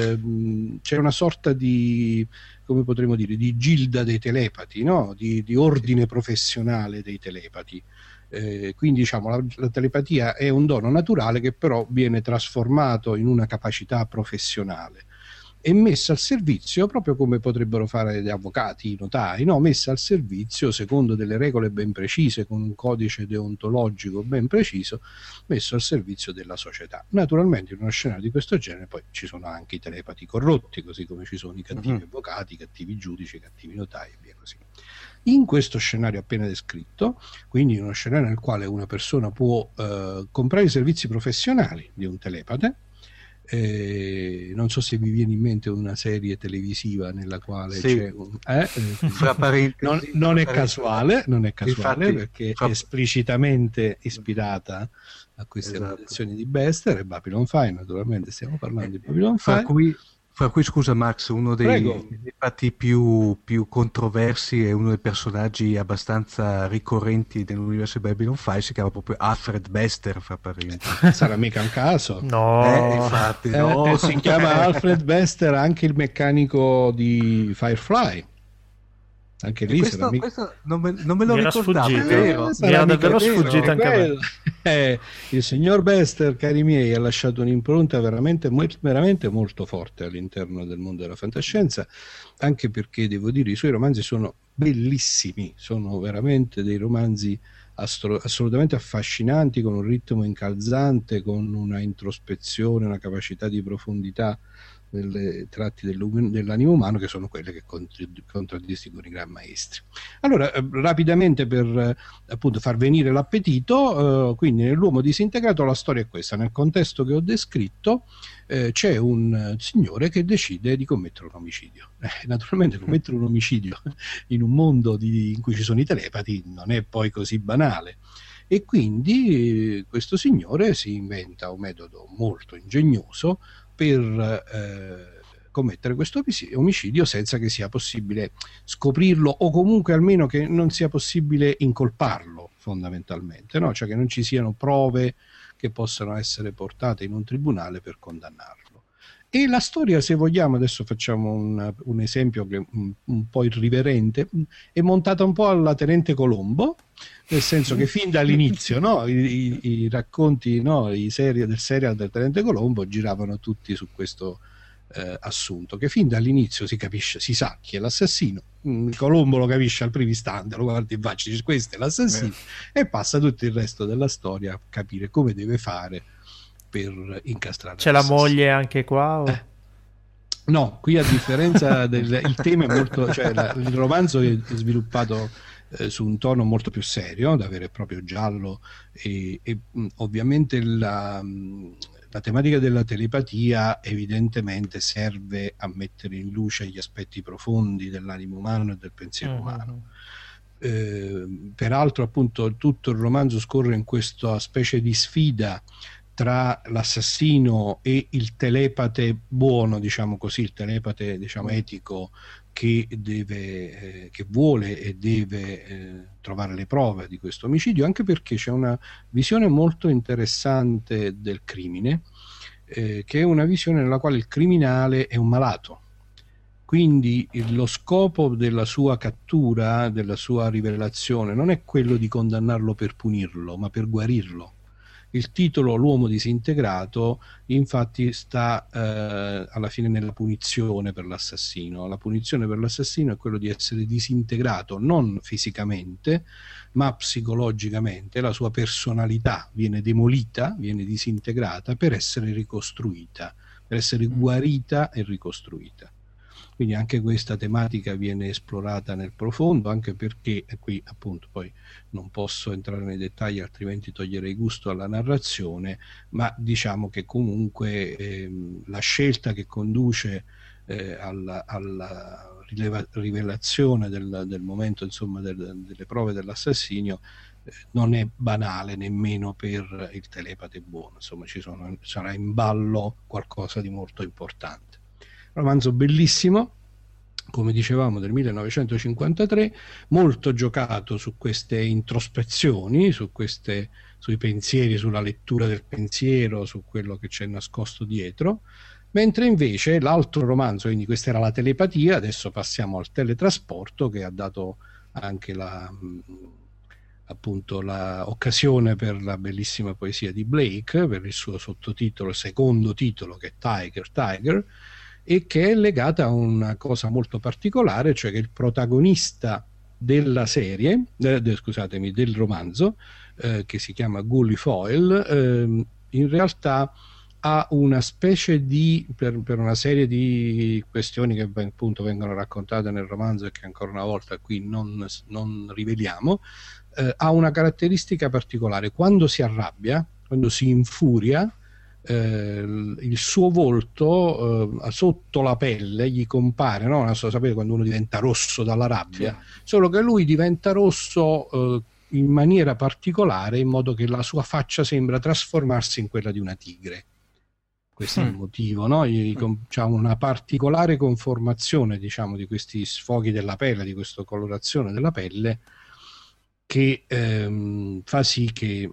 c'è una sorta di, come potremmo dire, di gilda dei telepati, no? di ordine professionale dei telepati. Quindi diciamo la telepatia è un dono naturale che però viene trasformato in una capacità professionale e messa al servizio, proprio come potrebbero fare gli avvocati, i notai, no? Messa al servizio secondo delle regole ben precise, con un codice deontologico ben preciso, messo al servizio della società. Naturalmente in uno scenario di questo genere poi ci sono anche i telepati corrotti, così come ci sono i cattivi avvocati, i cattivi giudici, i cattivi notai e via così. In questo scenario appena descritto, quindi in uno scenario nel quale una persona può comprare i servizi professionali di un telepate, non so se vi viene in mente una serie televisiva nella quale c'è un, non è casuale infatti, perché è esplicitamente ispirata a queste lezioni di Bester e Babylon 5, naturalmente stiamo parlando di Babylon 5. Fra cui, scusa Max, uno dei fatti più controversi e uno dei personaggi abbastanza ricorrenti nell'universo di Babylon 5 si chiama proprio Alfred Bester, fra parentesi. Sarà mica un caso. No, infatti no. Si chiama Alfred Bester anche il meccanico di Firefly. Anche lì questo non me lo ricordavo, sfuggito. vero? Mi era davvero sfuggito anche a me. Il signor Bester, cari miei, ha lasciato un'impronta veramente molto forte all'interno del mondo della fantascienza, anche perché devo dire i suoi romanzi sono bellissimi, sono veramente dei romanzi assolutamente affascinanti, con un ritmo incalzante, con una introspezione, una capacità di profondità delle tratti dell'animo umano, che sono quelle che contraddistinguono i gran maestri. Allora, rapidamente per appunto far venire l'appetito, quindi nell'uomo disintegrato la storia è questa: nel contesto che ho descritto c'è un signore che decide di commettere un omicidio. Naturalmente commettere un omicidio in un mondo in cui ci sono i telepati non è poi così banale, e quindi questo signore si inventa un metodo molto ingegnoso per commettere questo omicidio senza che sia possibile scoprirlo, o comunque almeno che non sia possibile incolparlo, fondamentalmente, no? Cioè che non ci siano prove che possano essere portate in un tribunale per condannarlo. E la storia, se vogliamo, adesso facciamo un esempio che un po' irriverente, è montata un po' alla Tenente Colombo, nel senso che fin dall'inizio, no, i racconti, no, del serial del Tenente Colombo giravano tutti su questo assunto, che fin dall'inizio si capisce, si sa chi è l'assassino. Colombo lo capisce al primo istante, lo guarda in faccia, dice questo è l'assassino, e passa tutto il resto della storia a capire come deve fare per incastrare. C'è la moglie anche qua? O? No, qui a differenza il tema è molto, cioè il romanzo è sviluppato su un tono molto più serio, da vero e proprio giallo, e ovviamente la tematica della telepatia evidentemente serve a mettere in luce gli aspetti profondi dell'animo umano e del pensiero umano. Peraltro, appunto, tutto il romanzo scorre in questa specie di sfida tra l'assassino e il telepate buono, diciamo così, il telepate, diciamo, etico, che vuole e deve trovare le prove di questo omicidio, anche perché c'è una visione molto interessante del crimine, che è una visione nella quale il criminale è un malato. Quindi lo scopo della sua cattura, della sua rivelazione, non è quello di condannarlo per punirlo, ma per guarirlo. Il titolo L'uomo disintegrato infatti sta alla fine nella punizione per l'assassino. La punizione per l'assassino è quello di essere disintegrato, non fisicamente ma psicologicamente. La sua personalità viene demolita, viene disintegrata per essere ricostruita, per essere guarita e ricostruita. Quindi anche questa tematica viene esplorata nel profondo, anche perché, e qui appunto poi non posso entrare nei dettagli altrimenti toglierei gusto alla narrazione, ma diciamo che comunque la scelta che conduce alla rivelazione del momento, insomma, delle prove dell'assassinio non è banale nemmeno per il telepate buono. Insomma, sarà in ballo qualcosa di molto importante. Romanzo bellissimo, come dicevamo, del 1953, molto giocato su queste introspezioni, sui pensieri, sulla lettura del pensiero, su quello che c'è nascosto dietro, mentre invece l'altro romanzo, quindi questa era la telepatia, adesso passiamo al teletrasporto, che ha dato anche appunto l'occasione per la bellissima poesia di Blake, per il suo sottotitolo, secondo titolo, che è Tiger, e che è legata a una cosa molto particolare, cioè che il protagonista della serie, del romanzo, che si chiama Gully Foyle, in realtà ha una specie di, per una serie di questioni che appunto vengono raccontate nel romanzo e che ancora una volta qui non riveliamo, ha una caratteristica particolare: quando si arrabbia, quando si infuria, il suo volto sotto la pelle gli compare, no? Non so, sapete quando uno diventa rosso dalla rabbia, sì. Solo che lui diventa rosso in maniera particolare, in modo che la sua faccia sembra trasformarsi in quella di una tigre. Questo è il motivo, no? C'ha una particolare conformazione, diciamo, di questi sfoghi della pelle, di questa colorazione della pelle, che fa sì che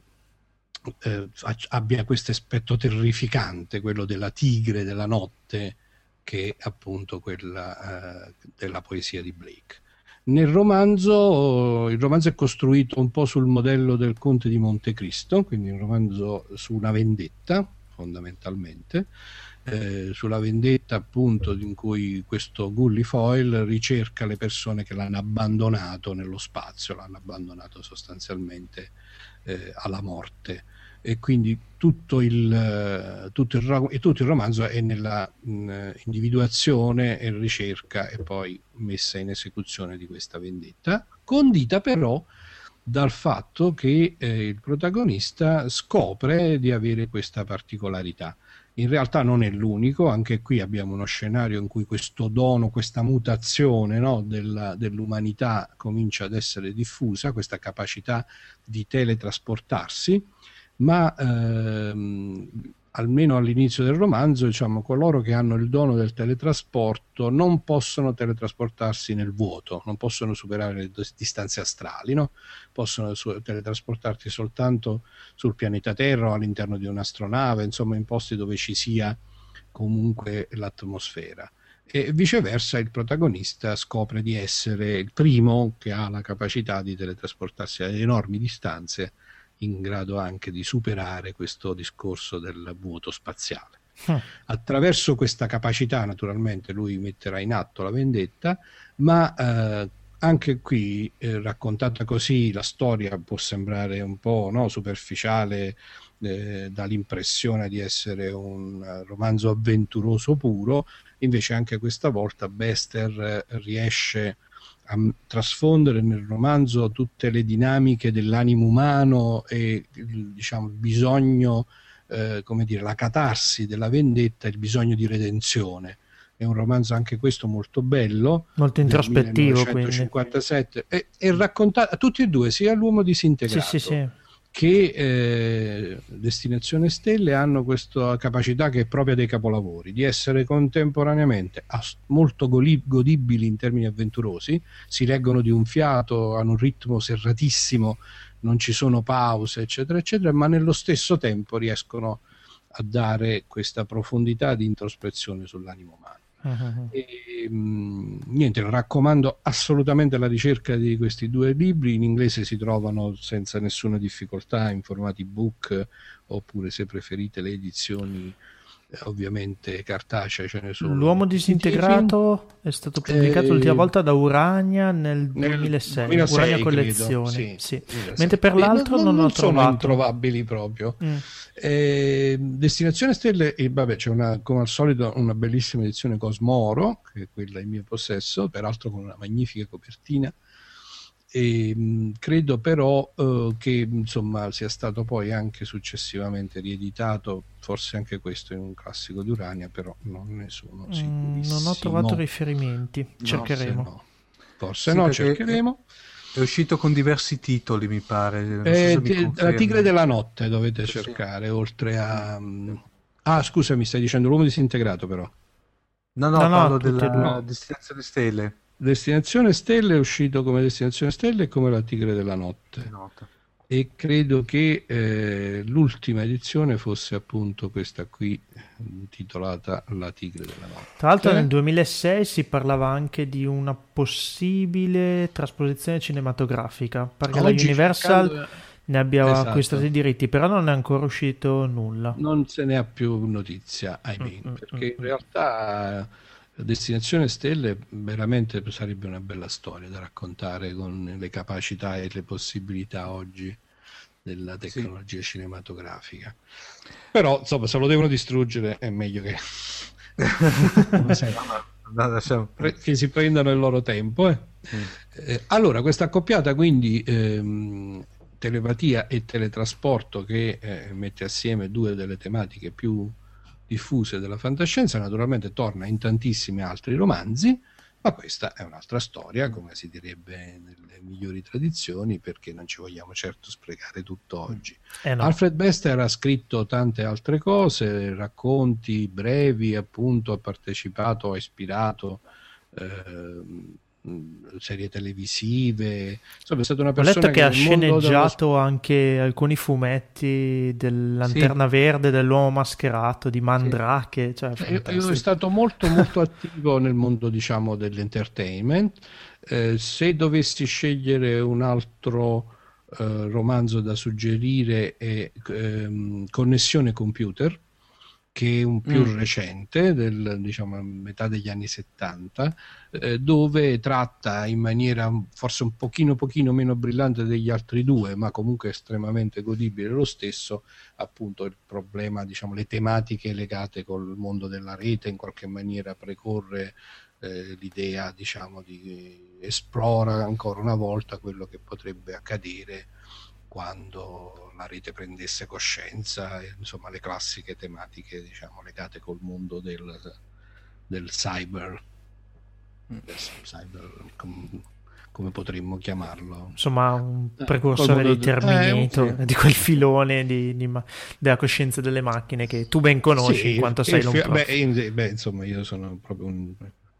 abbia questo aspetto terrificante, quello della tigre della notte, che è appunto quella della poesia di Blake. Il romanzo è costruito un po' sul modello del Conte di Montecristo, quindi un romanzo su una vendetta, fondamentalmente, sulla vendetta appunto in cui questo Gullifoyle ricerca le persone che l'hanno abbandonato nello spazio, l'hanno abbandonato sostanzialmente alla morte, e quindi tutto il romanzo è nella individuazione e ricerca e poi messa in esecuzione di questa vendetta, condita però dal fatto che il protagonista scopre di avere questa particolarità. In realtà non è l'unico, anche qui abbiamo uno scenario in cui questo dono, questa mutazione, no, dell'umanità comincia ad essere diffusa, questa capacità di teletrasportarsi, ma almeno all'inizio del romanzo, diciamo, coloro che hanno il dono del teletrasporto non possono teletrasportarsi nel vuoto, non possono superare le distanze astrali, no? Possono teletrasportarsi soltanto sul pianeta Terra o all'interno di un'astronave, insomma in posti dove ci sia comunque l'atmosfera. E viceversa il protagonista scopre di essere il primo che ha la capacità di teletrasportarsi a enormi distanze, in grado anche di superare questo discorso del vuoto spaziale. Attraverso questa capacità naturalmente lui metterà in atto la vendetta, ma anche qui raccontata così la storia può sembrare un po', no, superficiale, dà l'impressione di essere un romanzo avventuroso puro, invece anche questa volta Bester riesce a trasfondere nel romanzo tutte le dinamiche dell'animo umano e diciamo il bisogno, come dire, la catarsi della vendetta, il bisogno di redenzione. È un romanzo anche questo molto bello, molto introspettivo, 1957, e racconta tutti e due, sia l'uomo disintegrato sì. che Destinazione Stelle, hanno questa capacità che è propria dei capolavori, di essere contemporaneamente molto godibili in termini avventurosi, si leggono di un fiato, hanno un ritmo serratissimo, non ci sono pause, eccetera, eccetera, ma nello stesso tempo riescono a dare questa profondità di introspezione sull'animo umano. E, niente, raccomando assolutamente la ricerca di questi due libri. In inglese si trovano senza nessuna difficoltà in formati book, oppure se preferite le edizioni ovviamente cartacee ce ne sono. L'uomo disintegrato è stato pubblicato l'ultima volta da Urania nel 2006 Urania Collezioni, sì. Mentre per l'altro non ho sono trovato. introvabili proprio. Destinazione Stelle, e vabbè, c'è come al solito una bellissima edizione Cosmoro, che è quella in mio possesso, peraltro con una magnifica copertina. E credo però che insomma sia stato poi anche successivamente rieditato, forse anche questo in un classico di Urania, però non ne sono sicurissimo. Non ho trovato riferimenti, cercheremo. Forse no, cercheremo. È uscito con diversi titoli, mi pare. Non so se La Tigre della Notte dovete cercare, oltre a... scusa, mi stai dicendo l'uomo disintegrato però? No, parlo della Destinazione Stelle. Destinazione Stelle è uscito come Destinazione Stelle e come La Tigre della Notte. E credo che l'ultima edizione fosse appunto questa qui, intitolata La Tigre della Notte. Tra l'altro nel 2006 si parlava anche di una possibile trasposizione cinematografica, perché la Universal ne abbiamo acquistato i diritti, però non è ancora uscito nulla. Non se ne ha più notizia, perché in realtà Destinazione Stelle veramente sarebbe una bella storia da raccontare, con le capacità e le possibilità oggi della tecnologia cinematografica. Però insomma, se lo devono distruggere è meglio che che si prendano il loro tempo. Allora, questa accoppiata quindi telepatia e teletrasporto, che mette assieme due delle tematiche più diffuse della fantascienza, naturalmente torna in tantissimi altri romanzi, ma questa è un'altra storia, come si direbbe nelle migliori tradizioni, perché non ci vogliamo certo sprecare tutto oggi. No. Alfred Bester ha scritto tante altre cose, racconti brevi, appunto, ha partecipato, ha ispirato serie televisive. Insomma, è stata una persona Ho letto che ha sceneggiato dello... anche alcuni fumetti dell'Lanterna Verde, dell'Uomo Mascherato, di Mandrake. Cioè, io è stato molto molto attivo nel mondo, diciamo, dell'entertainment. Se dovessi scegliere un altro romanzo da suggerire è Connessione Computer, che è un più recente, diciamo a metà degli anni 70, dove tratta in maniera forse un pochino meno brillante degli altri due, ma comunque estremamente godibile lo stesso, appunto il problema, diciamo, le tematiche legate col mondo della rete. In qualche maniera precorre l'idea, diciamo, esplora ancora una volta quello che potrebbe accadere quando la rete prendesse coscienza, insomma le classiche tematiche, diciamo, legate col mondo del cyber, come potremmo chiamarlo, insomma un precursore di Terminator, di quel filone della coscienza delle macchine che tu ben conosci, in quanto sei insomma io sono proprio un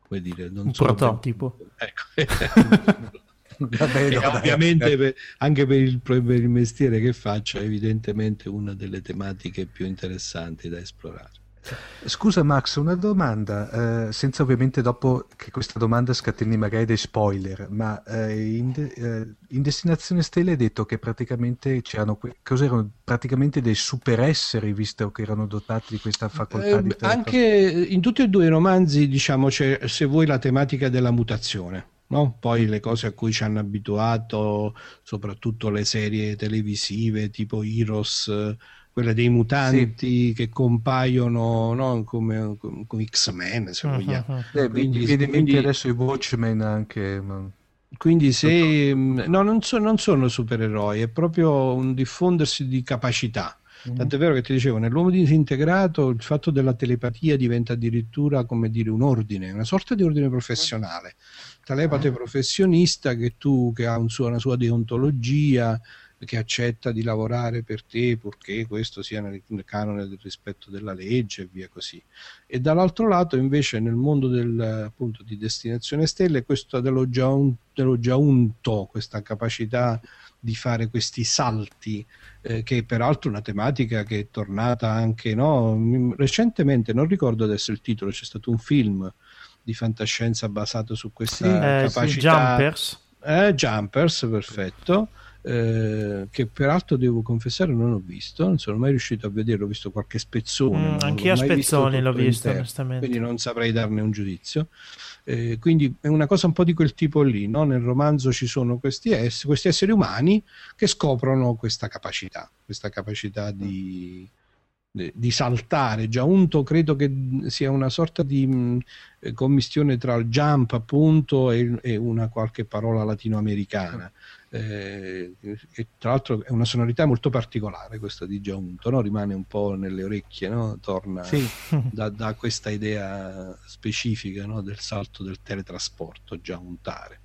prototipo. Ecco. Ovviamente anche per il mestiere che faccio è evidentemente una delle tematiche più interessanti da esplorare. Scusa Max, una domanda, senza ovviamente dopo che questa domanda scateni magari dei spoiler, ma in Destinazione Stelle hai detto che praticamente cos'erano praticamente dei superesseri, visto che erano dotati di questa facoltà di anche in tutti e due i romanzi, diciamo, c'è, se vuoi, la tematica della mutazione. No? Poi le cose a cui ci hanno abituato, soprattutto le serie televisive tipo Heroes, quelle dei mutanti che compaiono, no? come X-Men, se vogliamo. Quindi adesso i Watchmen anche. Quindi non sono supereroi, è proprio un diffondersi di capacità. Tant'è vero che ti dicevo, nell'uomo disintegrato il fatto della telepatia diventa addirittura, come dire, un ordine, una sorta di ordine professionale. Telepate professionista che ha una sua deontologia, che accetta di lavorare per te purché questo sia nel canone del rispetto della legge e via così. E dall'altro lato invece nel mondo appunto di Destinazione Stelle, questo dello giaunto, questa capacità di fare questi salti, che peraltro è una tematica che è tornata anche, no? Recentemente, non ricordo adesso il titolo, c'è stato un film di fantascienza basato su questa capacità. Jumpers, perfetto. Che peraltro devo confessare non ho visto, non sono mai riuscito a vederlo, ho visto qualche spezzone, anch'io a spezzoni l'ho visto onestamente, quindi non saprei darne un giudizio. Quindi è una cosa un po' di quel tipo lì, no? Nel romanzo ci sono questi esseri umani che scoprono questa capacità di saltare. Giaunto credo che sia una sorta di commistione tra il jump, appunto, e una qualche parola latinoamericana, e tra l'altro è una sonorità molto particolare questa di giaunto, no? Rimane un po' nelle orecchie, no? Torna da questa idea specifica, no? Del salto del teletrasporto, giauntare.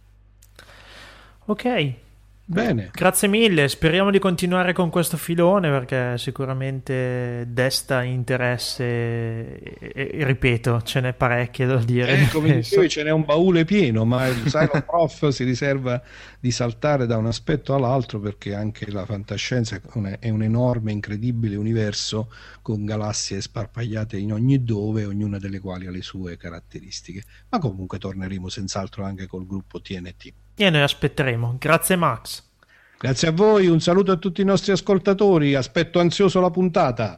Ok, bene, grazie mille, speriamo di continuare con questo filone perché sicuramente desta interesse e ripeto, ce n'è parecchie da dire. Come dicevi, ce n'è un baule pieno, ma il Silent Prof si riserva di saltare da un aspetto all'altro perché anche la fantascienza è un enorme, incredibile universo con galassie sparpagliate in ogni dove, ognuna delle quali ha le sue caratteristiche. Ma comunque torneremo senz'altro anche col gruppo TNT. E noi aspetteremo. Grazie Max. Grazie a voi, un saluto a tutti i nostri ascoltatori, aspetto ansioso la puntata.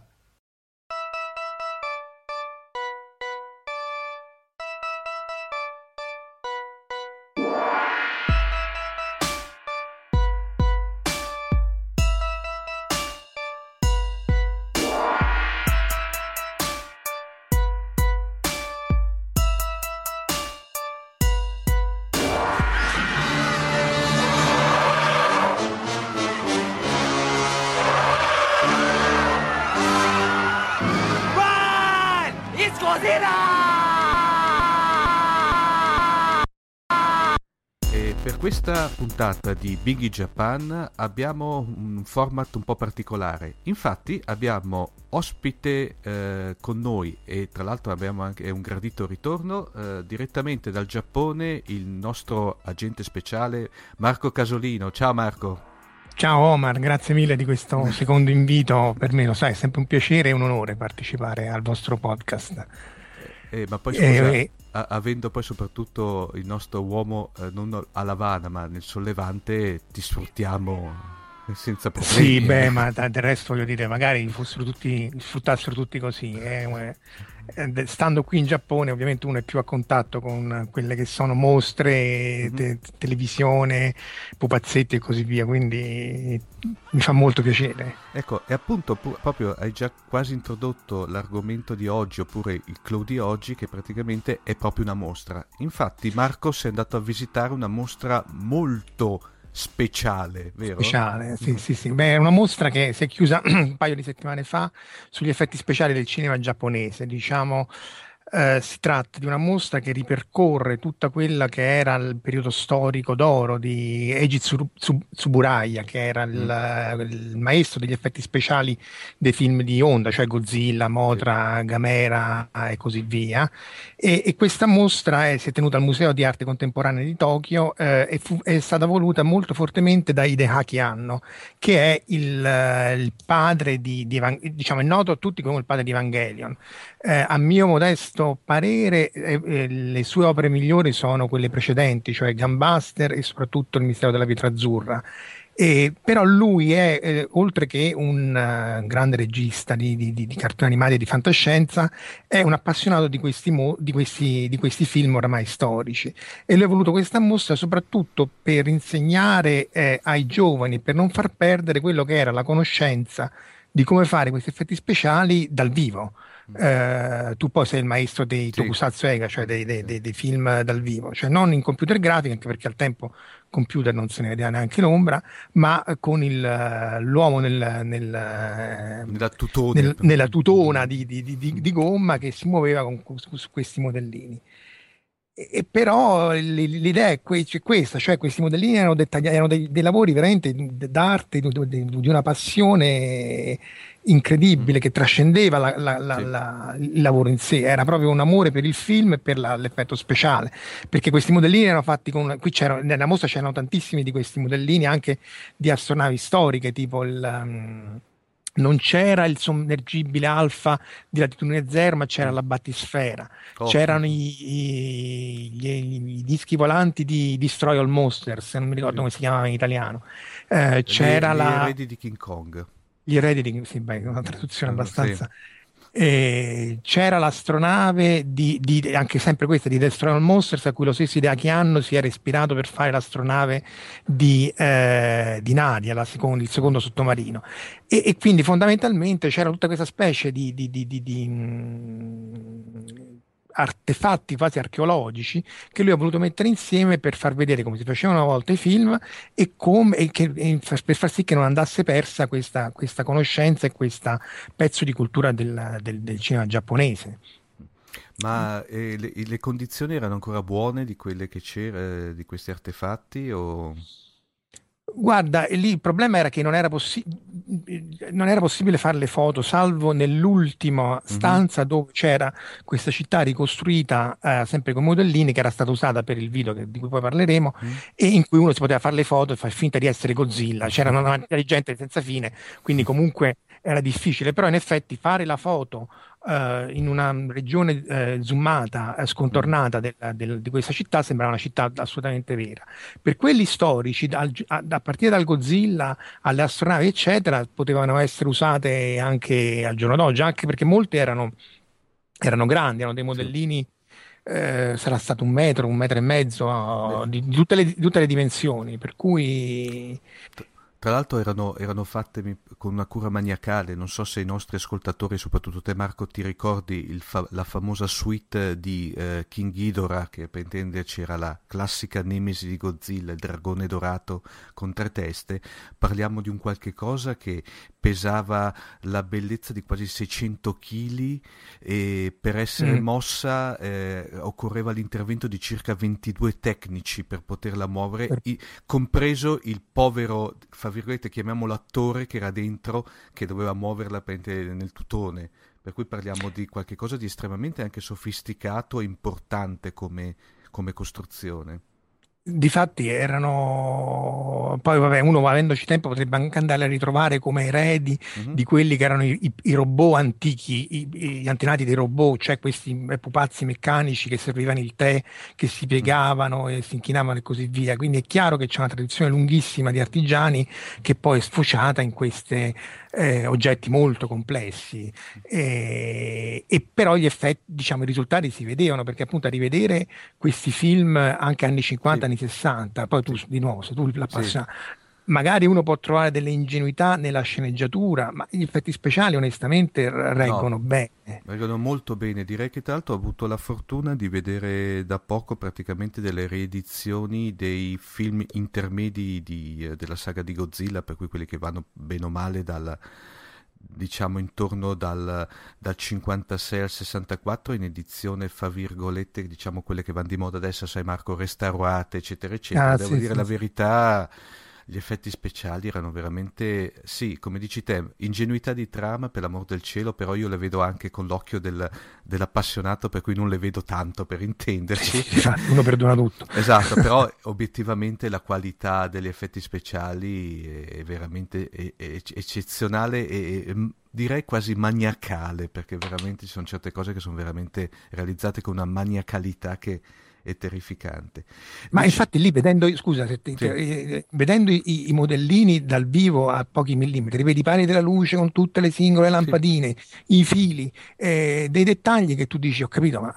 Per questa puntata di Biggie Japan abbiamo un format un po' particolare. Infatti abbiamo ospite con noi, e tra l'altro abbiamo anche un gradito ritorno direttamente dal Giappone, il nostro agente speciale Marco Casolino. Ciao Marco. Ciao Omar, grazie mille di questo secondo invito. Per me, lo sai, è sempre un piacere e un onore partecipare al vostro podcast. Ma poi scusa, avendo poi soprattutto il nostro uomo non a Lavana ma nel Sollevante, ti sfruttiamo senza problemi. Sì, beh, ma del resto voglio dire, magari sfruttassero tutti così. Stando qui in Giappone ovviamente uno è più a contatto con quelle che sono mostre, televisione, pupazzetti e così via, quindi mi fa molto piacere. Ecco, e appunto proprio hai già quasi introdotto l'argomento di oggi, oppure il clou di oggi, che praticamente è proprio una mostra. Infatti Marco si è andato a visitare una mostra molto speciale, vero? Speciale, sì. Beh, è una mostra che si è chiusa un paio di settimane fa sugli effetti speciali del cinema giapponese. Diciamo, si tratta di una mostra che ripercorre tutta quella che era il periodo storico d'oro di Eiji Tsuburaya, che era il maestro degli effetti speciali dei film di Honda, cioè Godzilla, Mothra, Gamera e così via. E questa mostra si è tenuta al Museo di Arte Contemporanea di Tokyo e è stata voluta molto fortemente da Hideaki Anno, che è il padre diciamo, è noto a tutti come il padre di Evangelion. A mio modesto parere le sue opere migliori sono quelle precedenti, cioè Gunbuster e soprattutto Il mistero della pietra azzurra. Però lui è, oltre che un grande regista di cartoni animati e di fantascienza, è un appassionato di questi film oramai storici, e lui ha voluto questa mostra soprattutto per insegnare ai giovani, per non far perdere quello che era la conoscenza di come fare questi effetti speciali dal vivo. Tu poi sei il maestro dei tokusatsu eiga, cioè dei film dal vivo, cioè non in computer grafica, anche perché al tempo computer non se ne vedeva neanche l'ombra, ma con l'uomo nella tutona di gomma che si muoveva su questi modellini. E però l'idea è questa, cioè questi modellini erano dei lavori veramente d'arte, di una passione incredibile che trascendeva il lavoro in sé. Era proprio un amore per il film e per l'effetto speciale, perché questi modellini erano fatti nella mostra c'erano tantissimi di questi modellini, anche di astronavi storiche, tipo non c'era il sommergibile Alpha di Latitudine Zero, ma c'era la battisfera. C'erano i dischi volanti di Destroy All Monsters, non mi ricordo come si chiamava in italiano. C'era gli eredi di King Kong. Gli eredi di King Kong, sì, una traduzione abbastanza... c'era l'astronave anche sempre questa di Destroy All Monsters, a cui lo stesso Hideaki Anno si era ispirato per fare l'astronave di Nadia, il secondo sottomarino, e quindi fondamentalmente c'era tutta questa specie di artefatti quasi archeologici che lui ha voluto mettere insieme per far vedere come si facevano una volta i film e per far sì che non andasse persa questa conoscenza e questo pezzo di cultura del cinema giapponese. Ma le condizioni erano ancora buone di quelle che c'era di questi artefatti o... Guarda, lì il problema era che non era possibile fare le foto, salvo nell'ultima stanza dove c'era questa città ricostruita sempre con modellini, che era stata usata per il video di cui poi parleremo, e in cui uno si poteva fare le foto e far finta di essere Godzilla. C'era una quantità di gente senza fine, quindi comunque era difficile, però in effetti fare la foto in una regione zoomata, scontornata di questa città, sembrava una città assolutamente vera. Per quelli storici, a partire dal Godzilla alle astronavi eccetera, potevano essere usate anche al giorno d'oggi, anche perché molte erano grandi, erano dei modellini, sarà stato 1 metro e mezzo, di tutte le dimensioni, per cui... Tra l'altro erano fatte con una cura maniacale, non so se i nostri ascoltatori, soprattutto te Marco, ti ricordi la famosa suite di King Ghidorah, che per intenderci era la classica nemesi di Godzilla, il dragone dorato con 3 teste. Parliamo di un qualche cosa che pesava la bellezza di quasi 600 kg e per essere mossa occorreva l'intervento di circa 22 tecnici per poterla muovere, compreso il povero, fra virgolette, chiamiamolo attore che era dentro, che doveva muoverla nel tutone. Per cui parliamo di qualche cosa di estremamente anche sofisticato e importante come costruzione. Difatti erano, poi vabbè, uno avendoci tempo potrebbe anche andare a ritrovare come eredi di quelli che erano i robot antichi, gli antenati dei robot, cioè questi pupazzi meccanici che servivano il tè, che si piegavano e si inchinavano e così via. Quindi è chiaro che c'è una tradizione lunghissima di artigiani che poi è sfociata in questi oggetti molto complessi, e però gli effetti, diciamo, i risultati si vedevano, perché appunto a rivedere questi film anche anni 50, anni 60, poi tu di nuovo, se tu la passi, magari uno può trovare delle ingenuità nella sceneggiatura, ma gli effetti speciali onestamente reggono bene. Reggono molto bene. Direi che tra l'altro ho avuto la fortuna di vedere da poco praticamente delle riedizioni dei film intermedi della saga di Godzilla, per cui quelli che vanno bene o male diciamo intorno dal 56 al 64, in edizione fra virgolette, diciamo quelle che vanno di moda adesso, sai Marco, restaurate eccetera eccetera. Devo dire la verità, gli effetti speciali erano veramente, sì, come dici te, ingenuità di trama, per l'amor del cielo, però io le vedo anche con l'occhio dell'appassionato, per cui non le vedo tanto, per intenderci. Uno perdona tutto. Esatto, però obiettivamente la qualità degli effetti speciali è veramente eccezionale e direi quasi maniacale, perché veramente ci sono certe cose che sono veramente realizzate con una maniacalità che è terrificante. Ma infatti lì vedendo, scusa, vedendo i modellini dal vivo a pochi millimetri, vedi i pali della luce con tutte le singole lampadine, i fili, dei dettagli che tu dici, ho capito, ma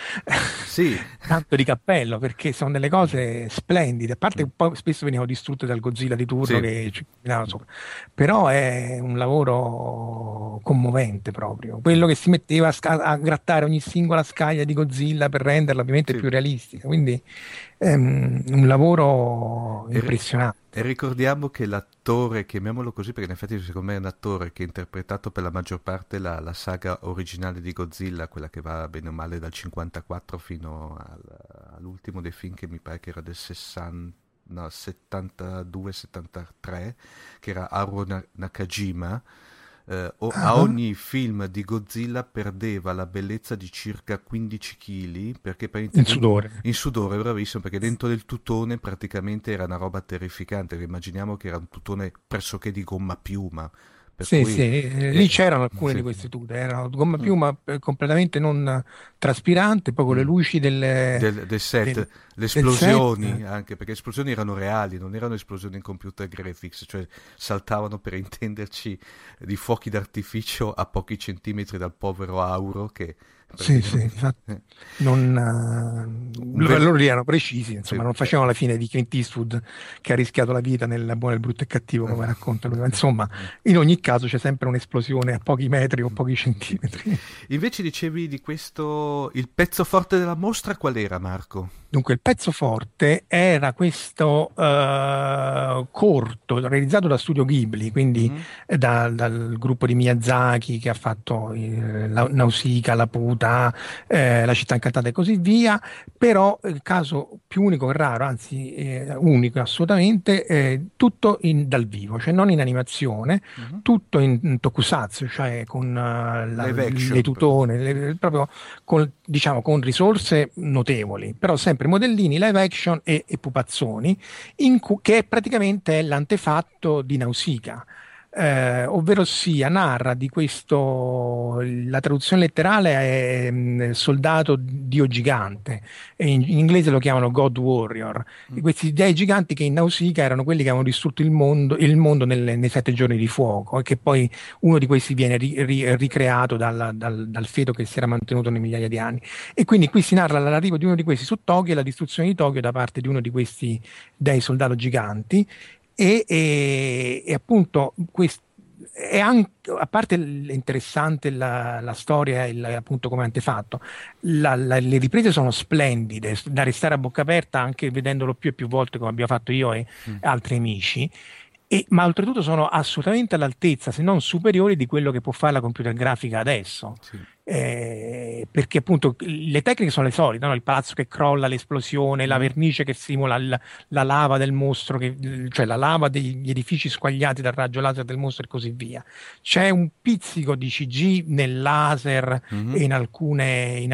tanto di cappello, perché sono delle cose splendide, a parte che poi spesso venivano distrutte dal Godzilla di turno che ci camminava sopra, però è un lavoro commovente proprio, quello che si metteva a grattare ogni singola scaglia di Godzilla per renderla ovviamente più realistica. Quindi un lavoro impressionante. E ricordiamo che l'attore, chiamiamolo così perché in effetti secondo me è un attore che ha interpretato per la maggior parte la saga originale di Godzilla, quella che va bene o male dal 54 fino all'ultimo dei film, che mi pare che era del 72-73, che era Haruo Nakajima. A ogni film di Godzilla perdeva la bellezza di circa 15 kg, perché in sudore, bravissimo, perché dentro del tutone praticamente era una roba terrificante. Immaginiamo che era un tutone pressoché di gomma piuma. Lì c'erano alcune di queste tute, erano gomma piuma completamente non traspirante, poi con le luci del set, le esplosioni anche, perché le esplosioni erano reali, non erano esplosioni in computer graphics, cioè saltavano, per intenderci, di fuochi d'artificio a pochi centimetri dal povero Auro che... infatti loro lì erano precisi, insomma, non facevano la fine di Clint Eastwood che ha rischiato la vita nel Buono, il brutto e cattivo, come racconta lui. Insomma, in ogni caso c'è sempre un'esplosione a pochi metri o pochi centimetri. Invece dicevi di questo, il pezzo forte della mostra qual era, Marco? Dunque il pezzo forte era questo corto realizzato da Studio Ghibli, quindi dal gruppo di Miyazaki, che ha fatto Nausicaa, Laputa, La città incantata e così via, però il caso più unico e raro, anzi unico assolutamente, tutto dal vivo, cioè non in animazione, tutto in tokusatsu, cioè con le tutone, proprio con risorse notevoli, però sempre modellini live action e pupazzoni, che praticamente è l'antefatto di Nausicaa. Ovvero sia narra di questo, la traduzione letterale è soldato dio gigante, e in inglese lo chiamano God Warrior, di questi dei giganti che in Nausicaa erano quelli che avevano distrutto il mondo nei 7 giorni di fuoco, e che poi uno di questi viene ricreato dal feto che si era mantenuto nei migliaia di anni, e quindi qui si narra l'arrivo di uno di questi su Tokyo e la distruzione di Tokyo da parte di uno di questi dei soldato giganti. e appunto è anche, a parte interessante la storia e appunto come antefatto, le riprese sono splendide, da restare a bocca aperta anche vedendolo più e più volte come abbiamo fatto io e altri amici. Ma oltretutto sono assolutamente all'altezza, se non superiori, di quello che può fare la computer grafica adesso. Sì. Perché appunto le tecniche sono le solite, no? Il palazzo che crolla, l'esplosione, la vernice che simula la lava del mostro, cioè la lava degli edifici squagliati dal raggio laser del mostro e così via. C'è un pizzico di CG nel laser e in alcune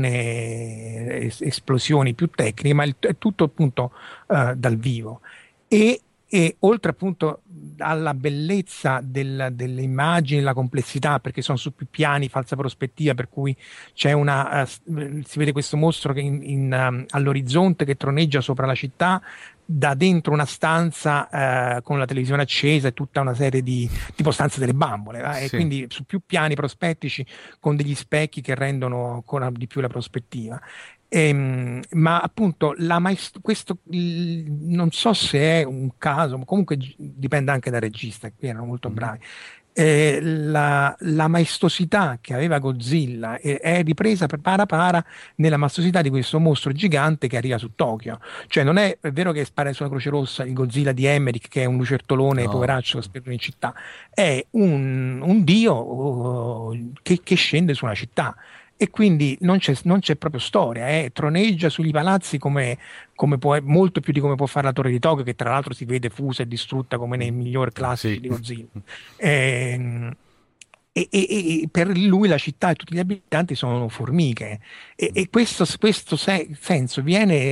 esplosioni più tecniche, ma è tutto appunto dal vivo. E oltre appunto alla bellezza delle immagini, la complessità, perché sono su più piani, falsa prospettiva, per cui c'è si vede questo mostro che all'orizzonte che troneggia sopra la città, da dentro una stanza con la televisione accesa e tutta una serie di tipo stanze delle bambole, e quindi su più piani prospettici con degli specchi che rendono ancora di più la prospettiva. Ma appunto questo non so se è un caso, ma comunque dipende anche dal regista, qui erano molto bravi. La maestosità che aveva Godzilla è ripresa per para nella maestosità di questo mostro gigante che arriva su Tokyo. Cioè non è vero che spara sulla Croce Rossa il Godzilla di Emmerich, che è un lucertolone poveraccio che spera in città, è un dio che scende su una città. E quindi non c'è proprio storia, troneggia sugli palazzi come molto più di come può fare la Torre di Tokyo, che tra l'altro si vede fusa e distrutta come nei migliori classici di Godzilla. E per lui la città e tutti gli abitanti sono formiche, e questo senso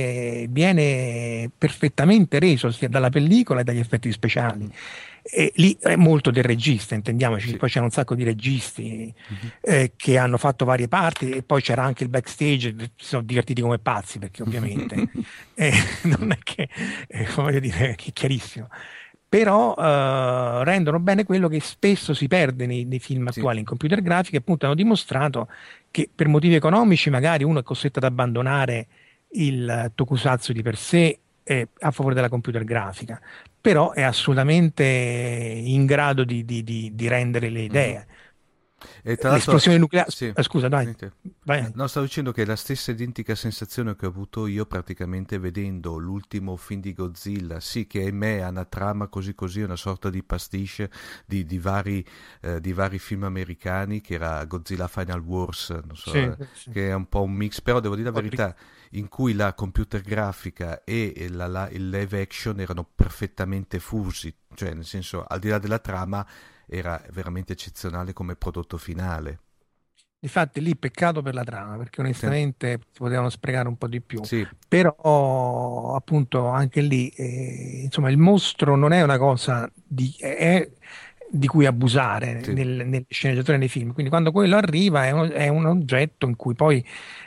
viene perfettamente reso sia dalla pellicola e dagli effetti speciali. E lì è molto del regista, intendiamoci. Poi c'era un sacco di registi che hanno fatto varie parti, e poi c'era anche il backstage, si sono divertiti come pazzi, perché ovviamente non è che voglio dire, che è chiarissimo, però rendono bene quello che spesso si perde nei film attuali in computer grafica. Appunto hanno dimostrato che per motivi economici magari uno è costretto ad abbandonare il tokusatsu di per sé a favore della computer grafica, però è assolutamente in grado di rendere le idee. E tra l'esplosione nucleare. Sì. Scusa, dai. Vai. No, stavo dicendo che è la stessa identica sensazione che ho avuto io praticamente vedendo l'ultimo film di Godzilla, sì, che ahimè ha una trama così, una sorta di pastiche di vari film americani, che era Godzilla Final Wars, non so, che è un po' un mix, però devo dire la verità, in cui la computer grafica e il live action erano perfettamente fusi, cioè nel senso, al di là della trama, era veramente eccezionale come prodotto finale. Difatti lì peccato per la trama, perché onestamente si potevano sprecare un po' di più, però appunto anche lì insomma il mostro non è una cosa di cui abusare nelle sceneggiature nei film, quindi quando quello arriva è un oggetto in cui poi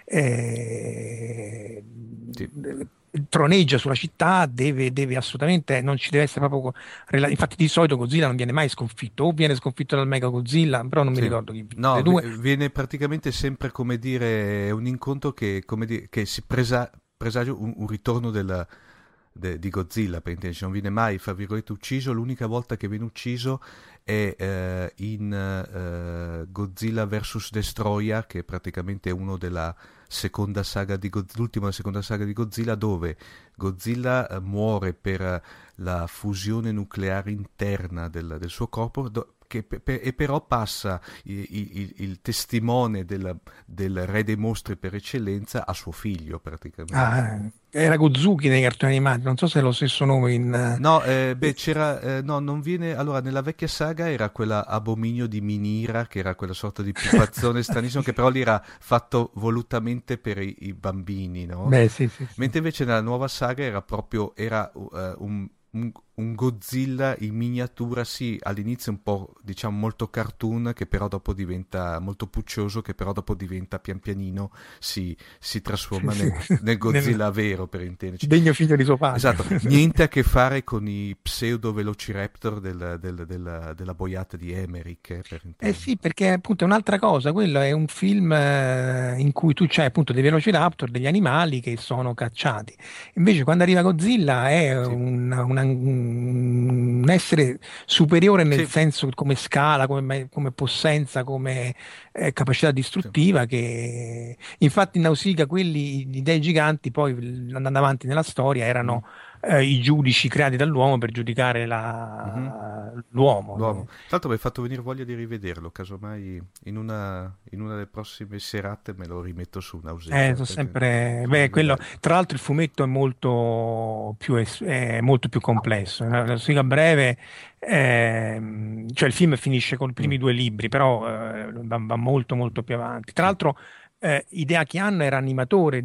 troneggia sulla città, deve assolutamente, non ci deve essere proprio infatti di solito Godzilla non viene mai sconfitto, o viene sconfitto dal Mega Godzilla, però non mi ricordo chi vince. No, viene praticamente sempre, come dire, un incontro che si presagia un ritorno di Godzilla, per intenderci. Non viene mai, fra virgolette, ucciso. L'unica volta che viene ucciso è in Godzilla vs Destroyer, che è praticamente uno della seconda saga l'ultima seconda saga di Godzilla, dove Godzilla muore per la fusione nucleare interna del suo corpo, e però passa il testimone del re dei mostri per eccellenza a suo figlio, praticamente. Era Gozuki nei cartoni animati, non so se è lo stesso nome in... No, c'era... no, non viene... Allora, nella vecchia saga era quella Abominio di Minira, che era quella sorta di pupazzone stranissimo, che però lì era fatto volutamente per i bambini, no? Sì. Mentre invece nella nuova saga era proprio... un Godzilla in miniatura, sì, all'inizio un po', diciamo, molto cartoon, che però dopo diventa molto puccioso, che però dopo diventa pian pianino si trasforma nel Godzilla vero, per intenderci. Degno figlio di suo padre. Esatto, niente a che fare con i pseudo velociraptor della boiata di Emmerich, per intenderci. Sì, perché appunto è un'altra cosa, quello è un film in cui tu c'hai appunto dei velociraptor, degli animali che sono cacciati. Invece quando arriva Godzilla è un essere superiore nel senso come scala, come possenza, come capacità distruttiva, che infatti in Nausicaa gli dei giganti poi andando avanti nella storia erano i giudici creati dall'uomo per giudicare l'uomo. Tra l'altro mi hai fatto venire voglia di rivederlo, casomai in una delle prossime serate me lo rimetto su Nausicaa. Sono sempre quello. Tra l'altro il fumetto è molto più complesso. Nausicaa breve, cioè il film finisce con i primi 2 libri, però va molto molto più avanti. Tra l'altro Hideaki Anno era animatore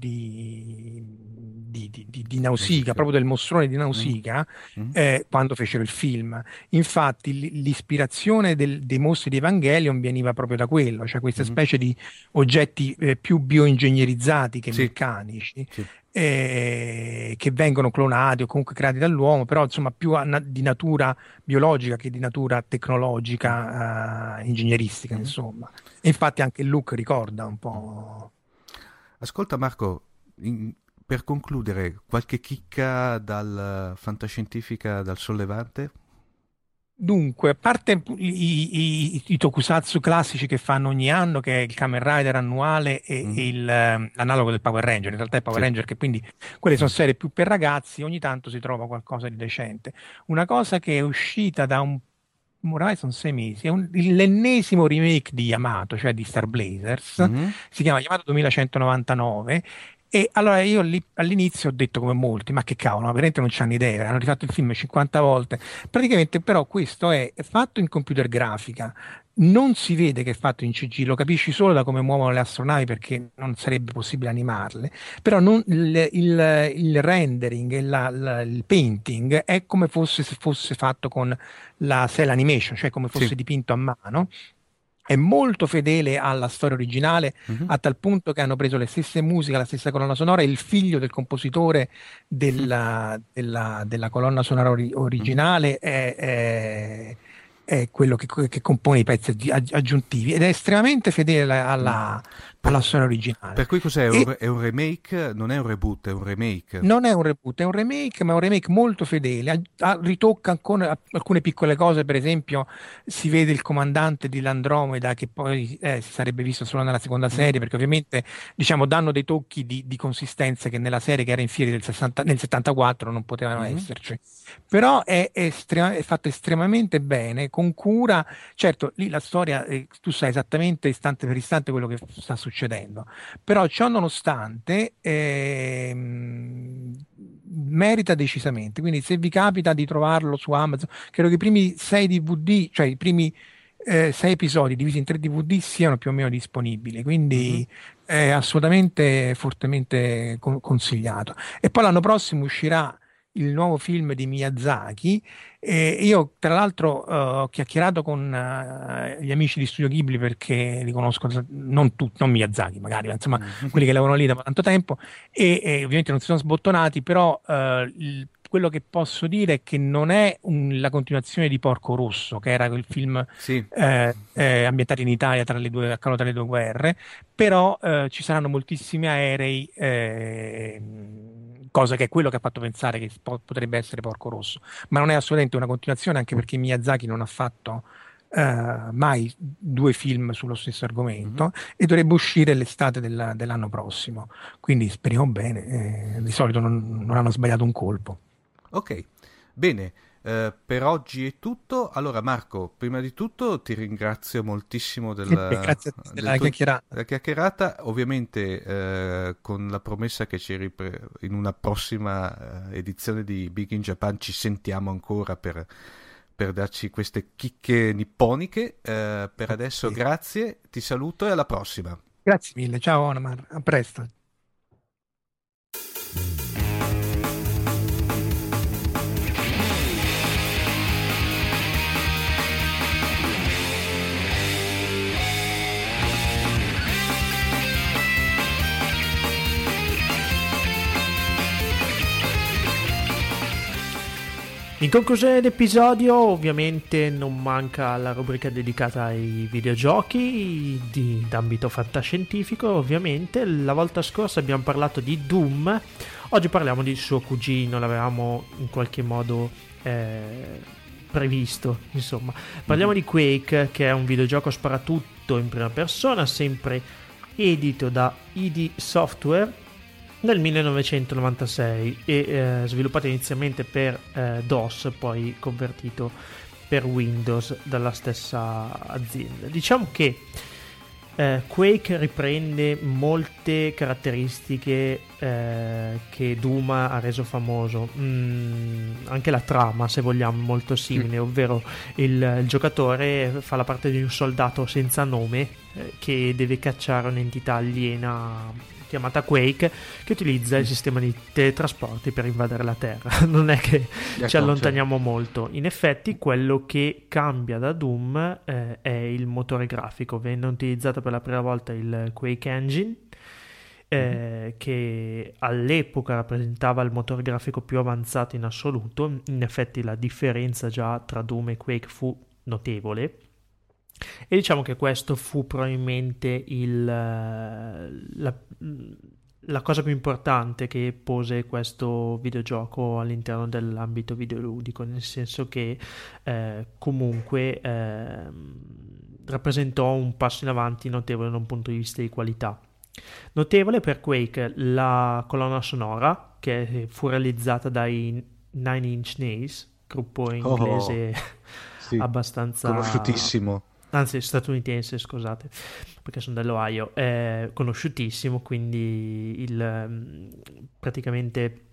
di Nausicaa, proprio del mostrone di Nausicaa, quando fecero il film. Infatti l'ispirazione dei mostri di Evangelion veniva proprio da quello, cioè questa specie di oggetti più bioingegnerizzati che meccanici, che vengono clonati o comunque creati dall'uomo, però insomma più di natura biologica che di natura tecnologica, ingegneristica, insomma. E infatti anche il look ricorda un po'. Ascolta Marco, per concludere, qualche chicca dal fantascientifica, dal sollevante? Dunque, a parte i tokusatsu classici che fanno ogni anno, che è il Kamen Rider annuale e l'analogo del Power Ranger, in realtà è Power Ranger, che quindi quelle sono serie più per ragazzi, ogni tanto si trova qualcosa di decente. Una cosa che è uscita da ormai sono 6 mesi, è l'ennesimo remake di Yamato, cioè di Star Blazers, si chiama Yamato 2199. E allora io lì all'inizio ho detto come molti, ma che cavolo, ma veramente non c'hanno idea, hanno rifatto il film 50 volte. Praticamente però questo è fatto in computer grafica, non si vede che è fatto in CG, lo capisci solo da come muovono le astronavi perché non sarebbe possibile animarle, però il rendering e il painting è come se fosse fatto con la cell animation, cioè come fosse dipinto a mano. È molto fedele alla storia originale, a tal punto che hanno preso le stesse musiche, la stessa colonna sonora, e il figlio del compositore della colonna sonora originale è quello che compone i pezzi aggiuntivi, ed è estremamente fedele alla storia originale. Per cui cos'è? È un remake? Non è un reboot, è un remake? Non è un reboot, è un remake, ma è un remake molto fedele. Ritocca ancora alcune piccole cose, per esempio si vede il comandante di l'Andromeda, che poi si sarebbe visto solo nella seconda serie, perché ovviamente diciamo danno dei tocchi di consistenze che nella serie che era in fieri nel 74 non potevano esserci. Però è fatto estremamente bene, con cura. Certo, lì la storia, tu sai esattamente istante per istante quello che sta succedendo, però ciò nonostante merita decisamente. Quindi se vi capita di trovarlo su Amazon, credo che i primi 6 DVD, cioè i primi 6 episodi divisi in 3 DVD siano più o meno disponibili, quindi è assolutamente fortemente consigliato. E poi l'anno prossimo uscirà il nuovo film di Miyazaki. Io tra l'altro ho chiacchierato con gli amici di Studio Ghibli, perché li conosco, non Miyazaki magari, ma insomma quelli che lavorano lì da tanto tempo, e ovviamente non si sono sbottonati, però quello che posso dire è che non è la continuazione di Porco Rosso, che era quel film ambientato in Italia a cavallo tra le 2 guerre, però ci saranno moltissimi aerei, cosa che è quello che ha fatto pensare che potrebbe essere Porco Rosso, ma non è assolutamente una continuazione, anche perché Miyazaki non ha fatto mai 2 film sullo stesso argomento, e dovrebbe uscire l'estate dell'anno prossimo, quindi speriamo bene. Di solito non hanno sbagliato un colpo. Ok, bene. Per oggi è tutto. Allora Marco, prima di tutto ti ringrazio moltissimo della chiacchierata, ovviamente con la promessa che in una prossima edizione di Big in Japan ci sentiamo ancora per darci queste chicche nipponiche. Per adesso grazie, ti saluto e alla prossima. Grazie mille, ciao Onomar, a presto. In conclusione dell'episodio, ovviamente non manca la rubrica dedicata ai videogiochi d'ambito fantascientifico. Ovviamente la volta scorsa abbiamo parlato di Doom, oggi parliamo di suo cugino, l'avevamo in qualche modo previsto, insomma. Parliamo di Quake, che è un videogioco sparatutto in prima persona, sempre edito da ID Software nel 1996 e sviluppato inizialmente per DOS, poi convertito per Windows dalla stessa azienda. Diciamo che Quake riprende molte caratteristiche che Doom ha reso famoso, anche la trama, se vogliamo, è molto simile, ovvero il giocatore fa la parte di un soldato senza nome che deve cacciare un'entità aliena chiamata Quake, che utilizza il sistema di teletrasporti per invadere la Terra. Non è che ci allontaniamo molto. In effetti quello che cambia da Doom è il motore grafico. Venne utilizzato per la prima volta il Quake Engine, che all'epoca rappresentava il motore grafico più avanzato in assoluto. In effetti la differenza già tra Doom e Quake fu notevole. E diciamo che questo fu probabilmente la cosa più importante che pose questo videogioco all'interno dell'ambito videoludico, nel senso che comunque rappresentò un passo in avanti notevole da un punto di vista di qualità. Notevole per Quake la colonna sonora, che fu realizzata dai Nine Inch Nails, gruppo inglese sì, abbastanza conosciutissimo. Anzi, statunitense, scusate, perché sono dell'Ohio, conosciutissimo, quindi praticamente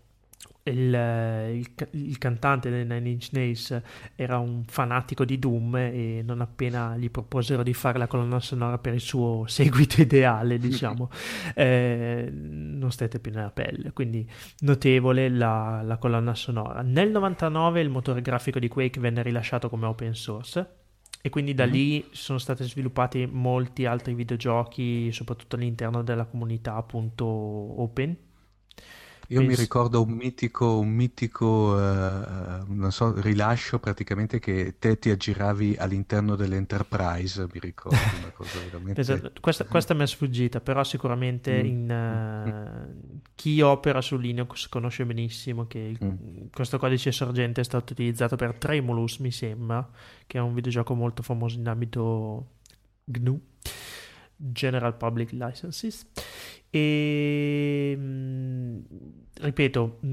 il cantante dei Nine Inch Nails era un fanatico di Doom e non appena gli proposero di fare la colonna sonora per il suo seguito ideale, diciamo, non stette più nella pelle. Quindi notevole la colonna sonora. Nel 99 il motore grafico di Quake venne rilasciato come open source, e quindi da lì sono stati sviluppati molti altri videogiochi, soprattutto all'interno della comunità appunto open. Io mi ricordo un mitico non so, rilascio praticamente, che te ti aggiravi all'interno dell'Enterprise, mi ricordo una cosa veramente... Esatto. Questa mi è sfuggita, però sicuramente chi opera su Linux conosce benissimo che questo codice sorgente è stato utilizzato per Tremulous, mi sembra, che è un videogioco molto famoso in ambito GNU, General Public Licenses. E ripeto,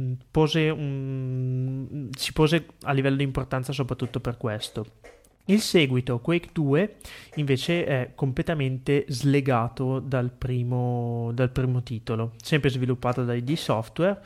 si pose a livello di importanza soprattutto per questo. Il seguito, Quake 2, invece è completamente slegato dal primo titolo, sempre sviluppato da ID Software,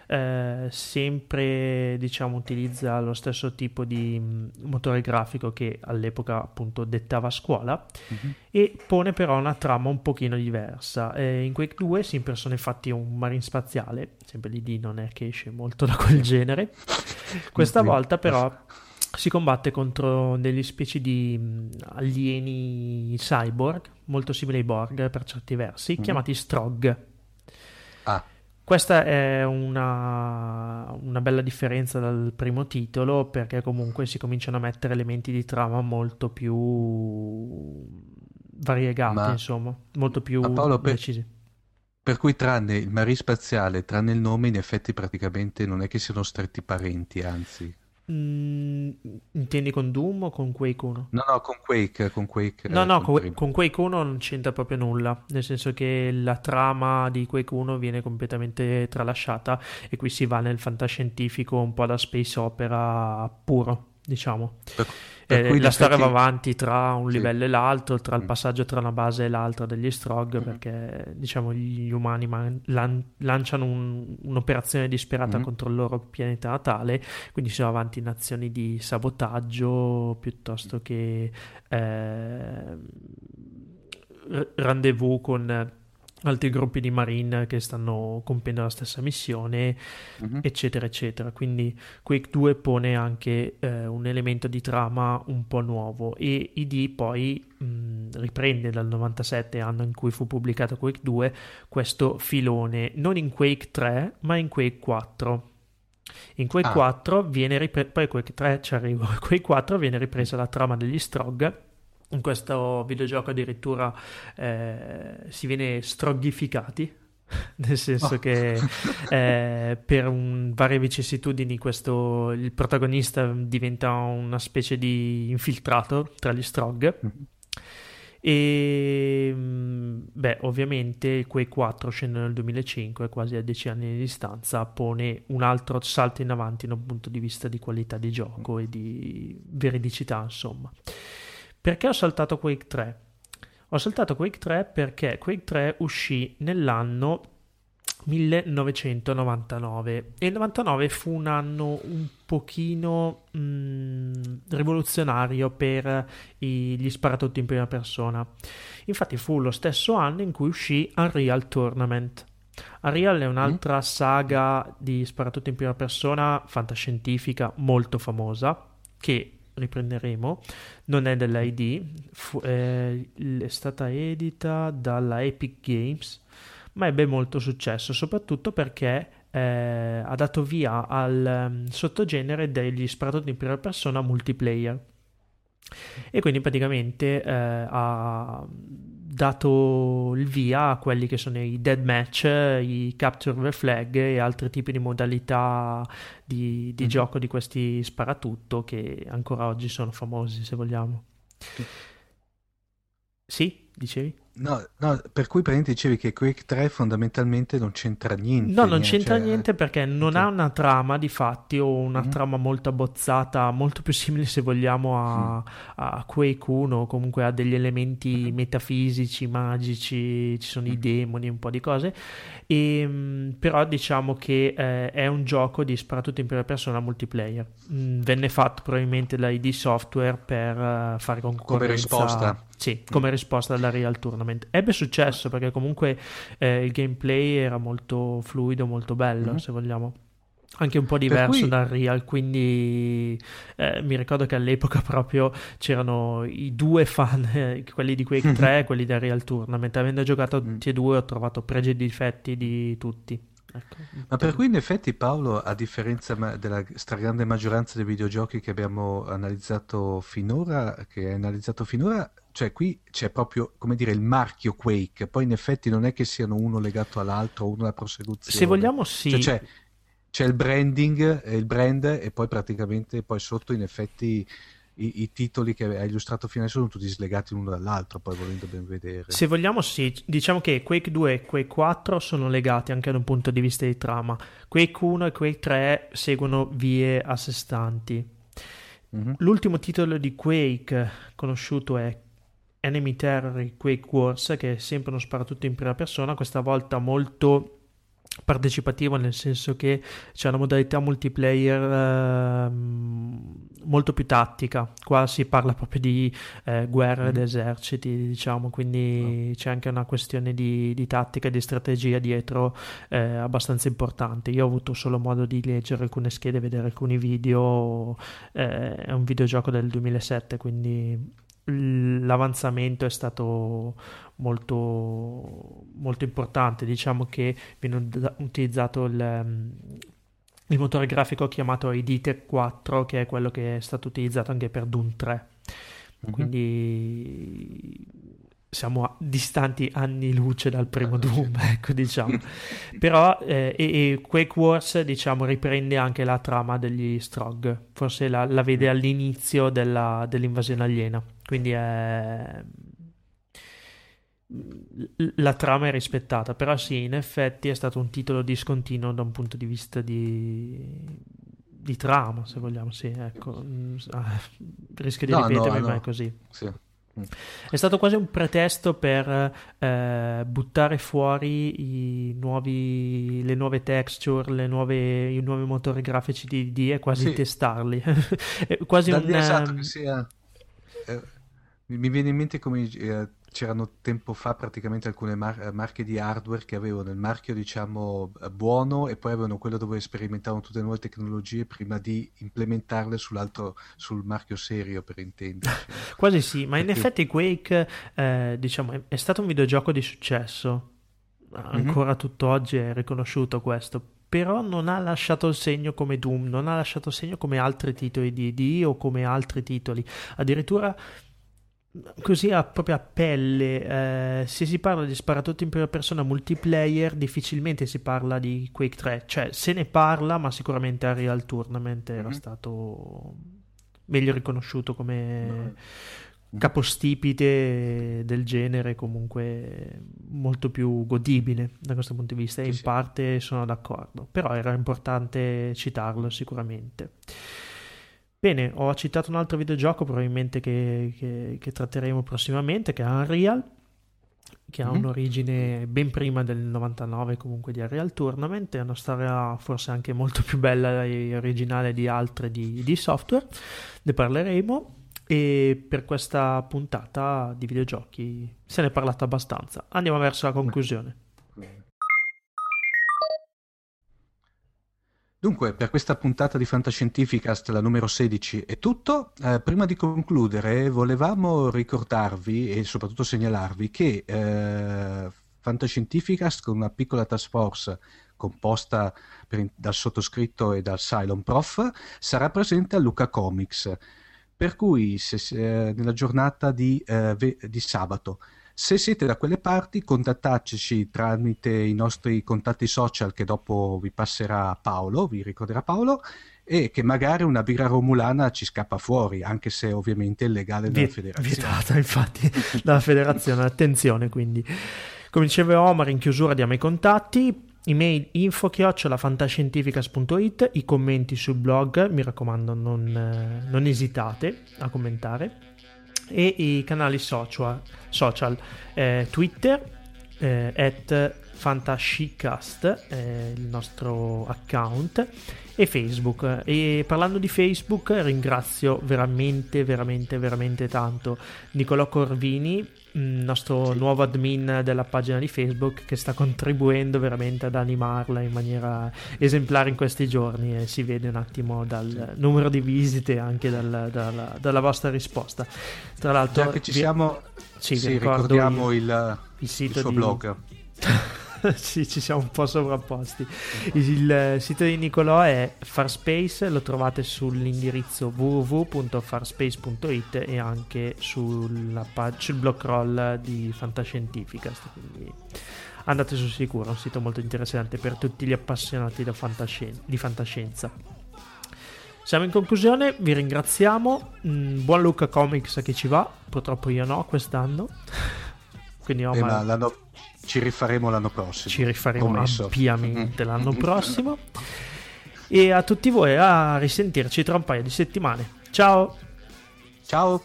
sempre diciamo utilizza lo stesso tipo di motore grafico che all'epoca appunto dettava a scuola, e pone però una trama un pochino diversa. In Quake 2 si impersona infatti un marine spaziale, sempre l'ID non è che esce molto da quel genere, questa volta però si combatte contro delle specie di alieni cyborg, molto simili ai Borg per certi versi, chiamati Strogg. Questa è una bella differenza dal primo titolo, perché comunque si cominciano a mettere elementi di trama molto più variegati, insomma, molto più precisi. Per cui tranne il marine spaziale, tranne il nome, in effetti praticamente non è che siano stretti parenti, anzi... intendi con Doom o con Quake 1? No, con Quake. Con Quake 1 non c'entra proprio nulla, nel senso che la trama di Quake 1 viene completamente tralasciata e qui si va nel fantascientifico, un po' da space opera puro, diciamo. Per cui la storia va avanti tra un livello e l'altro, tra il passaggio tra una base e l'altra degli Strogg, perché diciamo gli umani lanciano un'operazione disperata contro il loro pianeta natale, quindi si va avanti in azioni di sabotaggio piuttosto che rendezvous con altri gruppi di marine che stanno compiendo la stessa missione, eccetera eccetera. Quindi Quake 2 pone anche un elemento di trama un po' nuovo, e ID poi riprende dal 97, anno in cui fu pubblicato Quake 2, questo filone non in Quake 3 ma in Quake 4. In Quake 4 viene poi Quake 3 ci arrivo. Quake 4 viene ripresa la trama degli Strogg. In questo videogioco addirittura si viene stroggificati, nel senso che per varie vicissitudini il protagonista diventa una specie di infiltrato tra gli Strogg. E ovviamente il Quake 4 scende nel 2005, quasi a 10 anni di distanza, pone un altro salto in avanti da un punto di vista di qualità di gioco e di veridicità, insomma. Perché ho saltato Quake 3? Ho saltato Quake 3 perché Quake 3 uscì nell'anno 1999 e il 99 fu un anno un pochino rivoluzionario per gli sparatutto in prima persona. Infatti fu lo stesso anno in cui uscì Unreal Tournament. Unreal è un'altra saga di sparatutto in prima persona fantascientifica molto famosa che riprenderemo, non è dell'ID, è stata edita dalla Epic Games, ma ebbe molto successo, soprattutto perché ha dato via al sottogenere degli sparatutto in prima persona multiplayer, e quindi praticamente ha dato il via a quelli che sono i deathmatch, i capture the flag e altri tipi di modalità di gioco di questi sparatutto che ancora oggi sono famosi, se vogliamo. Sì, dicevi? No, per cui praticamente dicevi che Quake 3 fondamentalmente non c'entra niente. No, non c'entra niente perché non ha una trama di fatti o una trama molto abbozzata, molto più simile se vogliamo a Quake 1, comunque ha degli elementi metafisici, magici, ci sono i demoni, un po' di cose, però diciamo che è un gioco di sparatutto in prima persona multiplayer. Venne fatto probabilmente da ID Software per fare concorrenza. Come risposta. Sì, come risposta alla Real Tournament. Ebbe successo perché comunque il gameplay era molto fluido, molto bello, se vogliamo. Anche un po' diverso dal Real, quindi mi ricordo che all'epoca proprio c'erano i due fan, quelli di Quake 3 e quelli del Real Tournament. Avendo giocato tutti e due ho trovato pregi e difetti di tutti. Ecco. Ma per cui in effetti, Paolo, a differenza della stragrande maggioranza dei videogiochi che abbiamo analizzato finora, cioè qui c'è proprio, come dire, il marchio Quake, poi in effetti non è che siano uno legato all'altro, uno alla prosecuzione. Se vogliamo sì. Cioè, c'è il branding, il brand, e poi praticamente poi sotto in effetti i titoli che hai illustrato fino adesso sono tutti slegati l'uno dall'altro, poi volendo ben vedere. Se vogliamo sì, diciamo che Quake 2 e Quake 4 sono legati anche da un punto di vista di trama. Quake 1 e Quake 3 seguono vie a sé stanti. L'ultimo titolo di Quake conosciuto è Enemy Terror Quake Wars, che è sempre uno sparatutto in prima persona, questa volta molto partecipativo, nel senso che c'è una modalità multiplayer molto più tattica. Qua si parla proprio di guerre d'eserciti, diciamo, quindi c'è anche una questione di tattica e di strategia dietro abbastanza importante. Io ho avuto solo modo di leggere alcune schede, vedere alcuni video. È un videogioco del 2007, quindi l'avanzamento è stato molto molto importante. Diciamo che viene utilizzato il motore grafico chiamato ID 4, che è quello che è stato utilizzato anche per Doom 3, quindi siamo distanti anni luce dal primo Doom, ecco, diciamo. Però e Quake Wars, diciamo, riprende anche la trama degli Strogg, forse la vede all'inizio dell'invasione aliena, quindi la trama è rispettata. Però sì, in effetti è stato un titolo discontinuo da un punto di vista di trama, se vogliamo. Sì, ecco, rischio di ripetermi, ma è così. Sì. È stato quasi un pretesto per buttare fuori le nuove texture, i nuovi motori grafici di ID e quasi testarli. Quasi esatto, che sia. Mi viene in mente come c'erano tempo fa praticamente alcune marche di hardware che avevano il marchio, diciamo, buono, e poi avevano quello dove sperimentavano tutte le nuove tecnologie prima di implementarle sul marchio serio, per intenderci. Quasi sì, ma in effetti Quake diciamo è stato un videogioco di successo, ancora tutt'oggi è riconosciuto questo, però non ha lasciato il segno come Doom, non ha lasciato il segno come altri titoli di ID o come altri titoli, addirittura così proprio a pelle. Se si parla di sparatutto in prima persona multiplayer, difficilmente si parla di Quake 3, cioè se ne parla, ma sicuramente Unreal Tournament era stato meglio riconosciuto come capostipite del genere, comunque molto più godibile da questo punto di vista, e in parte sono d'accordo, però era importante citarlo sicuramente. Bene, ho citato un altro videogioco probabilmente che tratteremo prossimamente, che è Unreal, che ha un'origine ben prima del 99 comunque di Unreal Tournament, è una storia forse anche molto più bella e originale di altre di software, ne parleremo. E per questa puntata di videogiochi se ne è parlato abbastanza. Andiamo verso la conclusione. Dunque, per questa puntata di Fantascientificast, la numero 16, è tutto. Prima di concludere, volevamo ricordarvi e soprattutto segnalarvi che Fantascientificast, con una piccola task force composta dal sottoscritto e dal Cylon Prof, sarà presente a Lucca Comics. Per cui nella giornata di sabato, se siete da quelle parti, contattateci tramite i nostri contatti social che dopo vi ricorderà Paolo, e che magari una birra romulana ci scappa fuori, anche se ovviamente è illegale dalla federazione. Vietata infatti dalla federazione, attenzione. Quindi, come diceva Omar, in chiusura diamo i contatti. Email info@fantascientificas.it, i commenti sul blog, mi raccomando non esitate a commentare, e i canali social Twitter @fantascicast, il nostro account, e Facebook. E parlando di Facebook, ringrazio veramente tanto Nicolò Corvini, nostro nuovo admin della pagina di Facebook, che sta contribuendo veramente ad animarla in maniera esemplare in questi giorni, e si vede un attimo dal numero di visite, anche dalla vostra risposta. Tra l'altro, già che ci siamo, ricordiamo il suo blog. Sì, ci siamo un po' sovrapposti. Il sito di Nicolò è Farspace, lo trovate sull'indirizzo www.farspace.it e anche sul blog roll di Fantascientificast, quindi andate sul sicuro, è un sito molto interessante per tutti gli appassionati di fantascienza. Siamo in conclusione, vi ringraziamo, buon Lucca Comics a chi ci va, purtroppo io no quest'anno, quindi ci rifaremo l'anno prossimo. Ci rifaremo ampiamente l'anno prossimo. E a tutti voi, a risentirci tra un paio di settimane. Ciao. Ciao.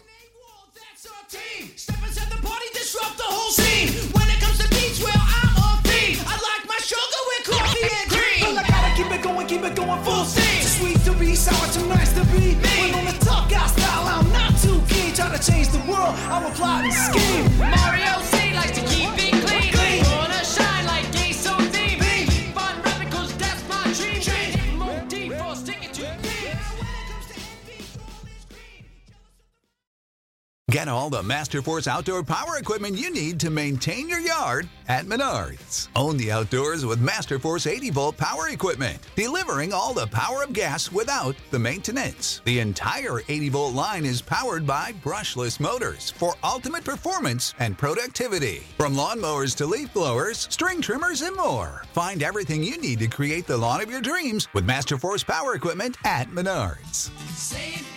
Get all the Masterforce outdoor power equipment you need to maintain your yard at Menards. Own the outdoors with Masterforce 80-volt power equipment, delivering all the power of gas without the maintenance. The entire 80-volt line is powered by brushless motors for ultimate performance and productivity. From lawnmowers to leaf blowers, string trimmers, and more. Find everything you need to create the lawn of your dreams with Masterforce power equipment at Menards. Save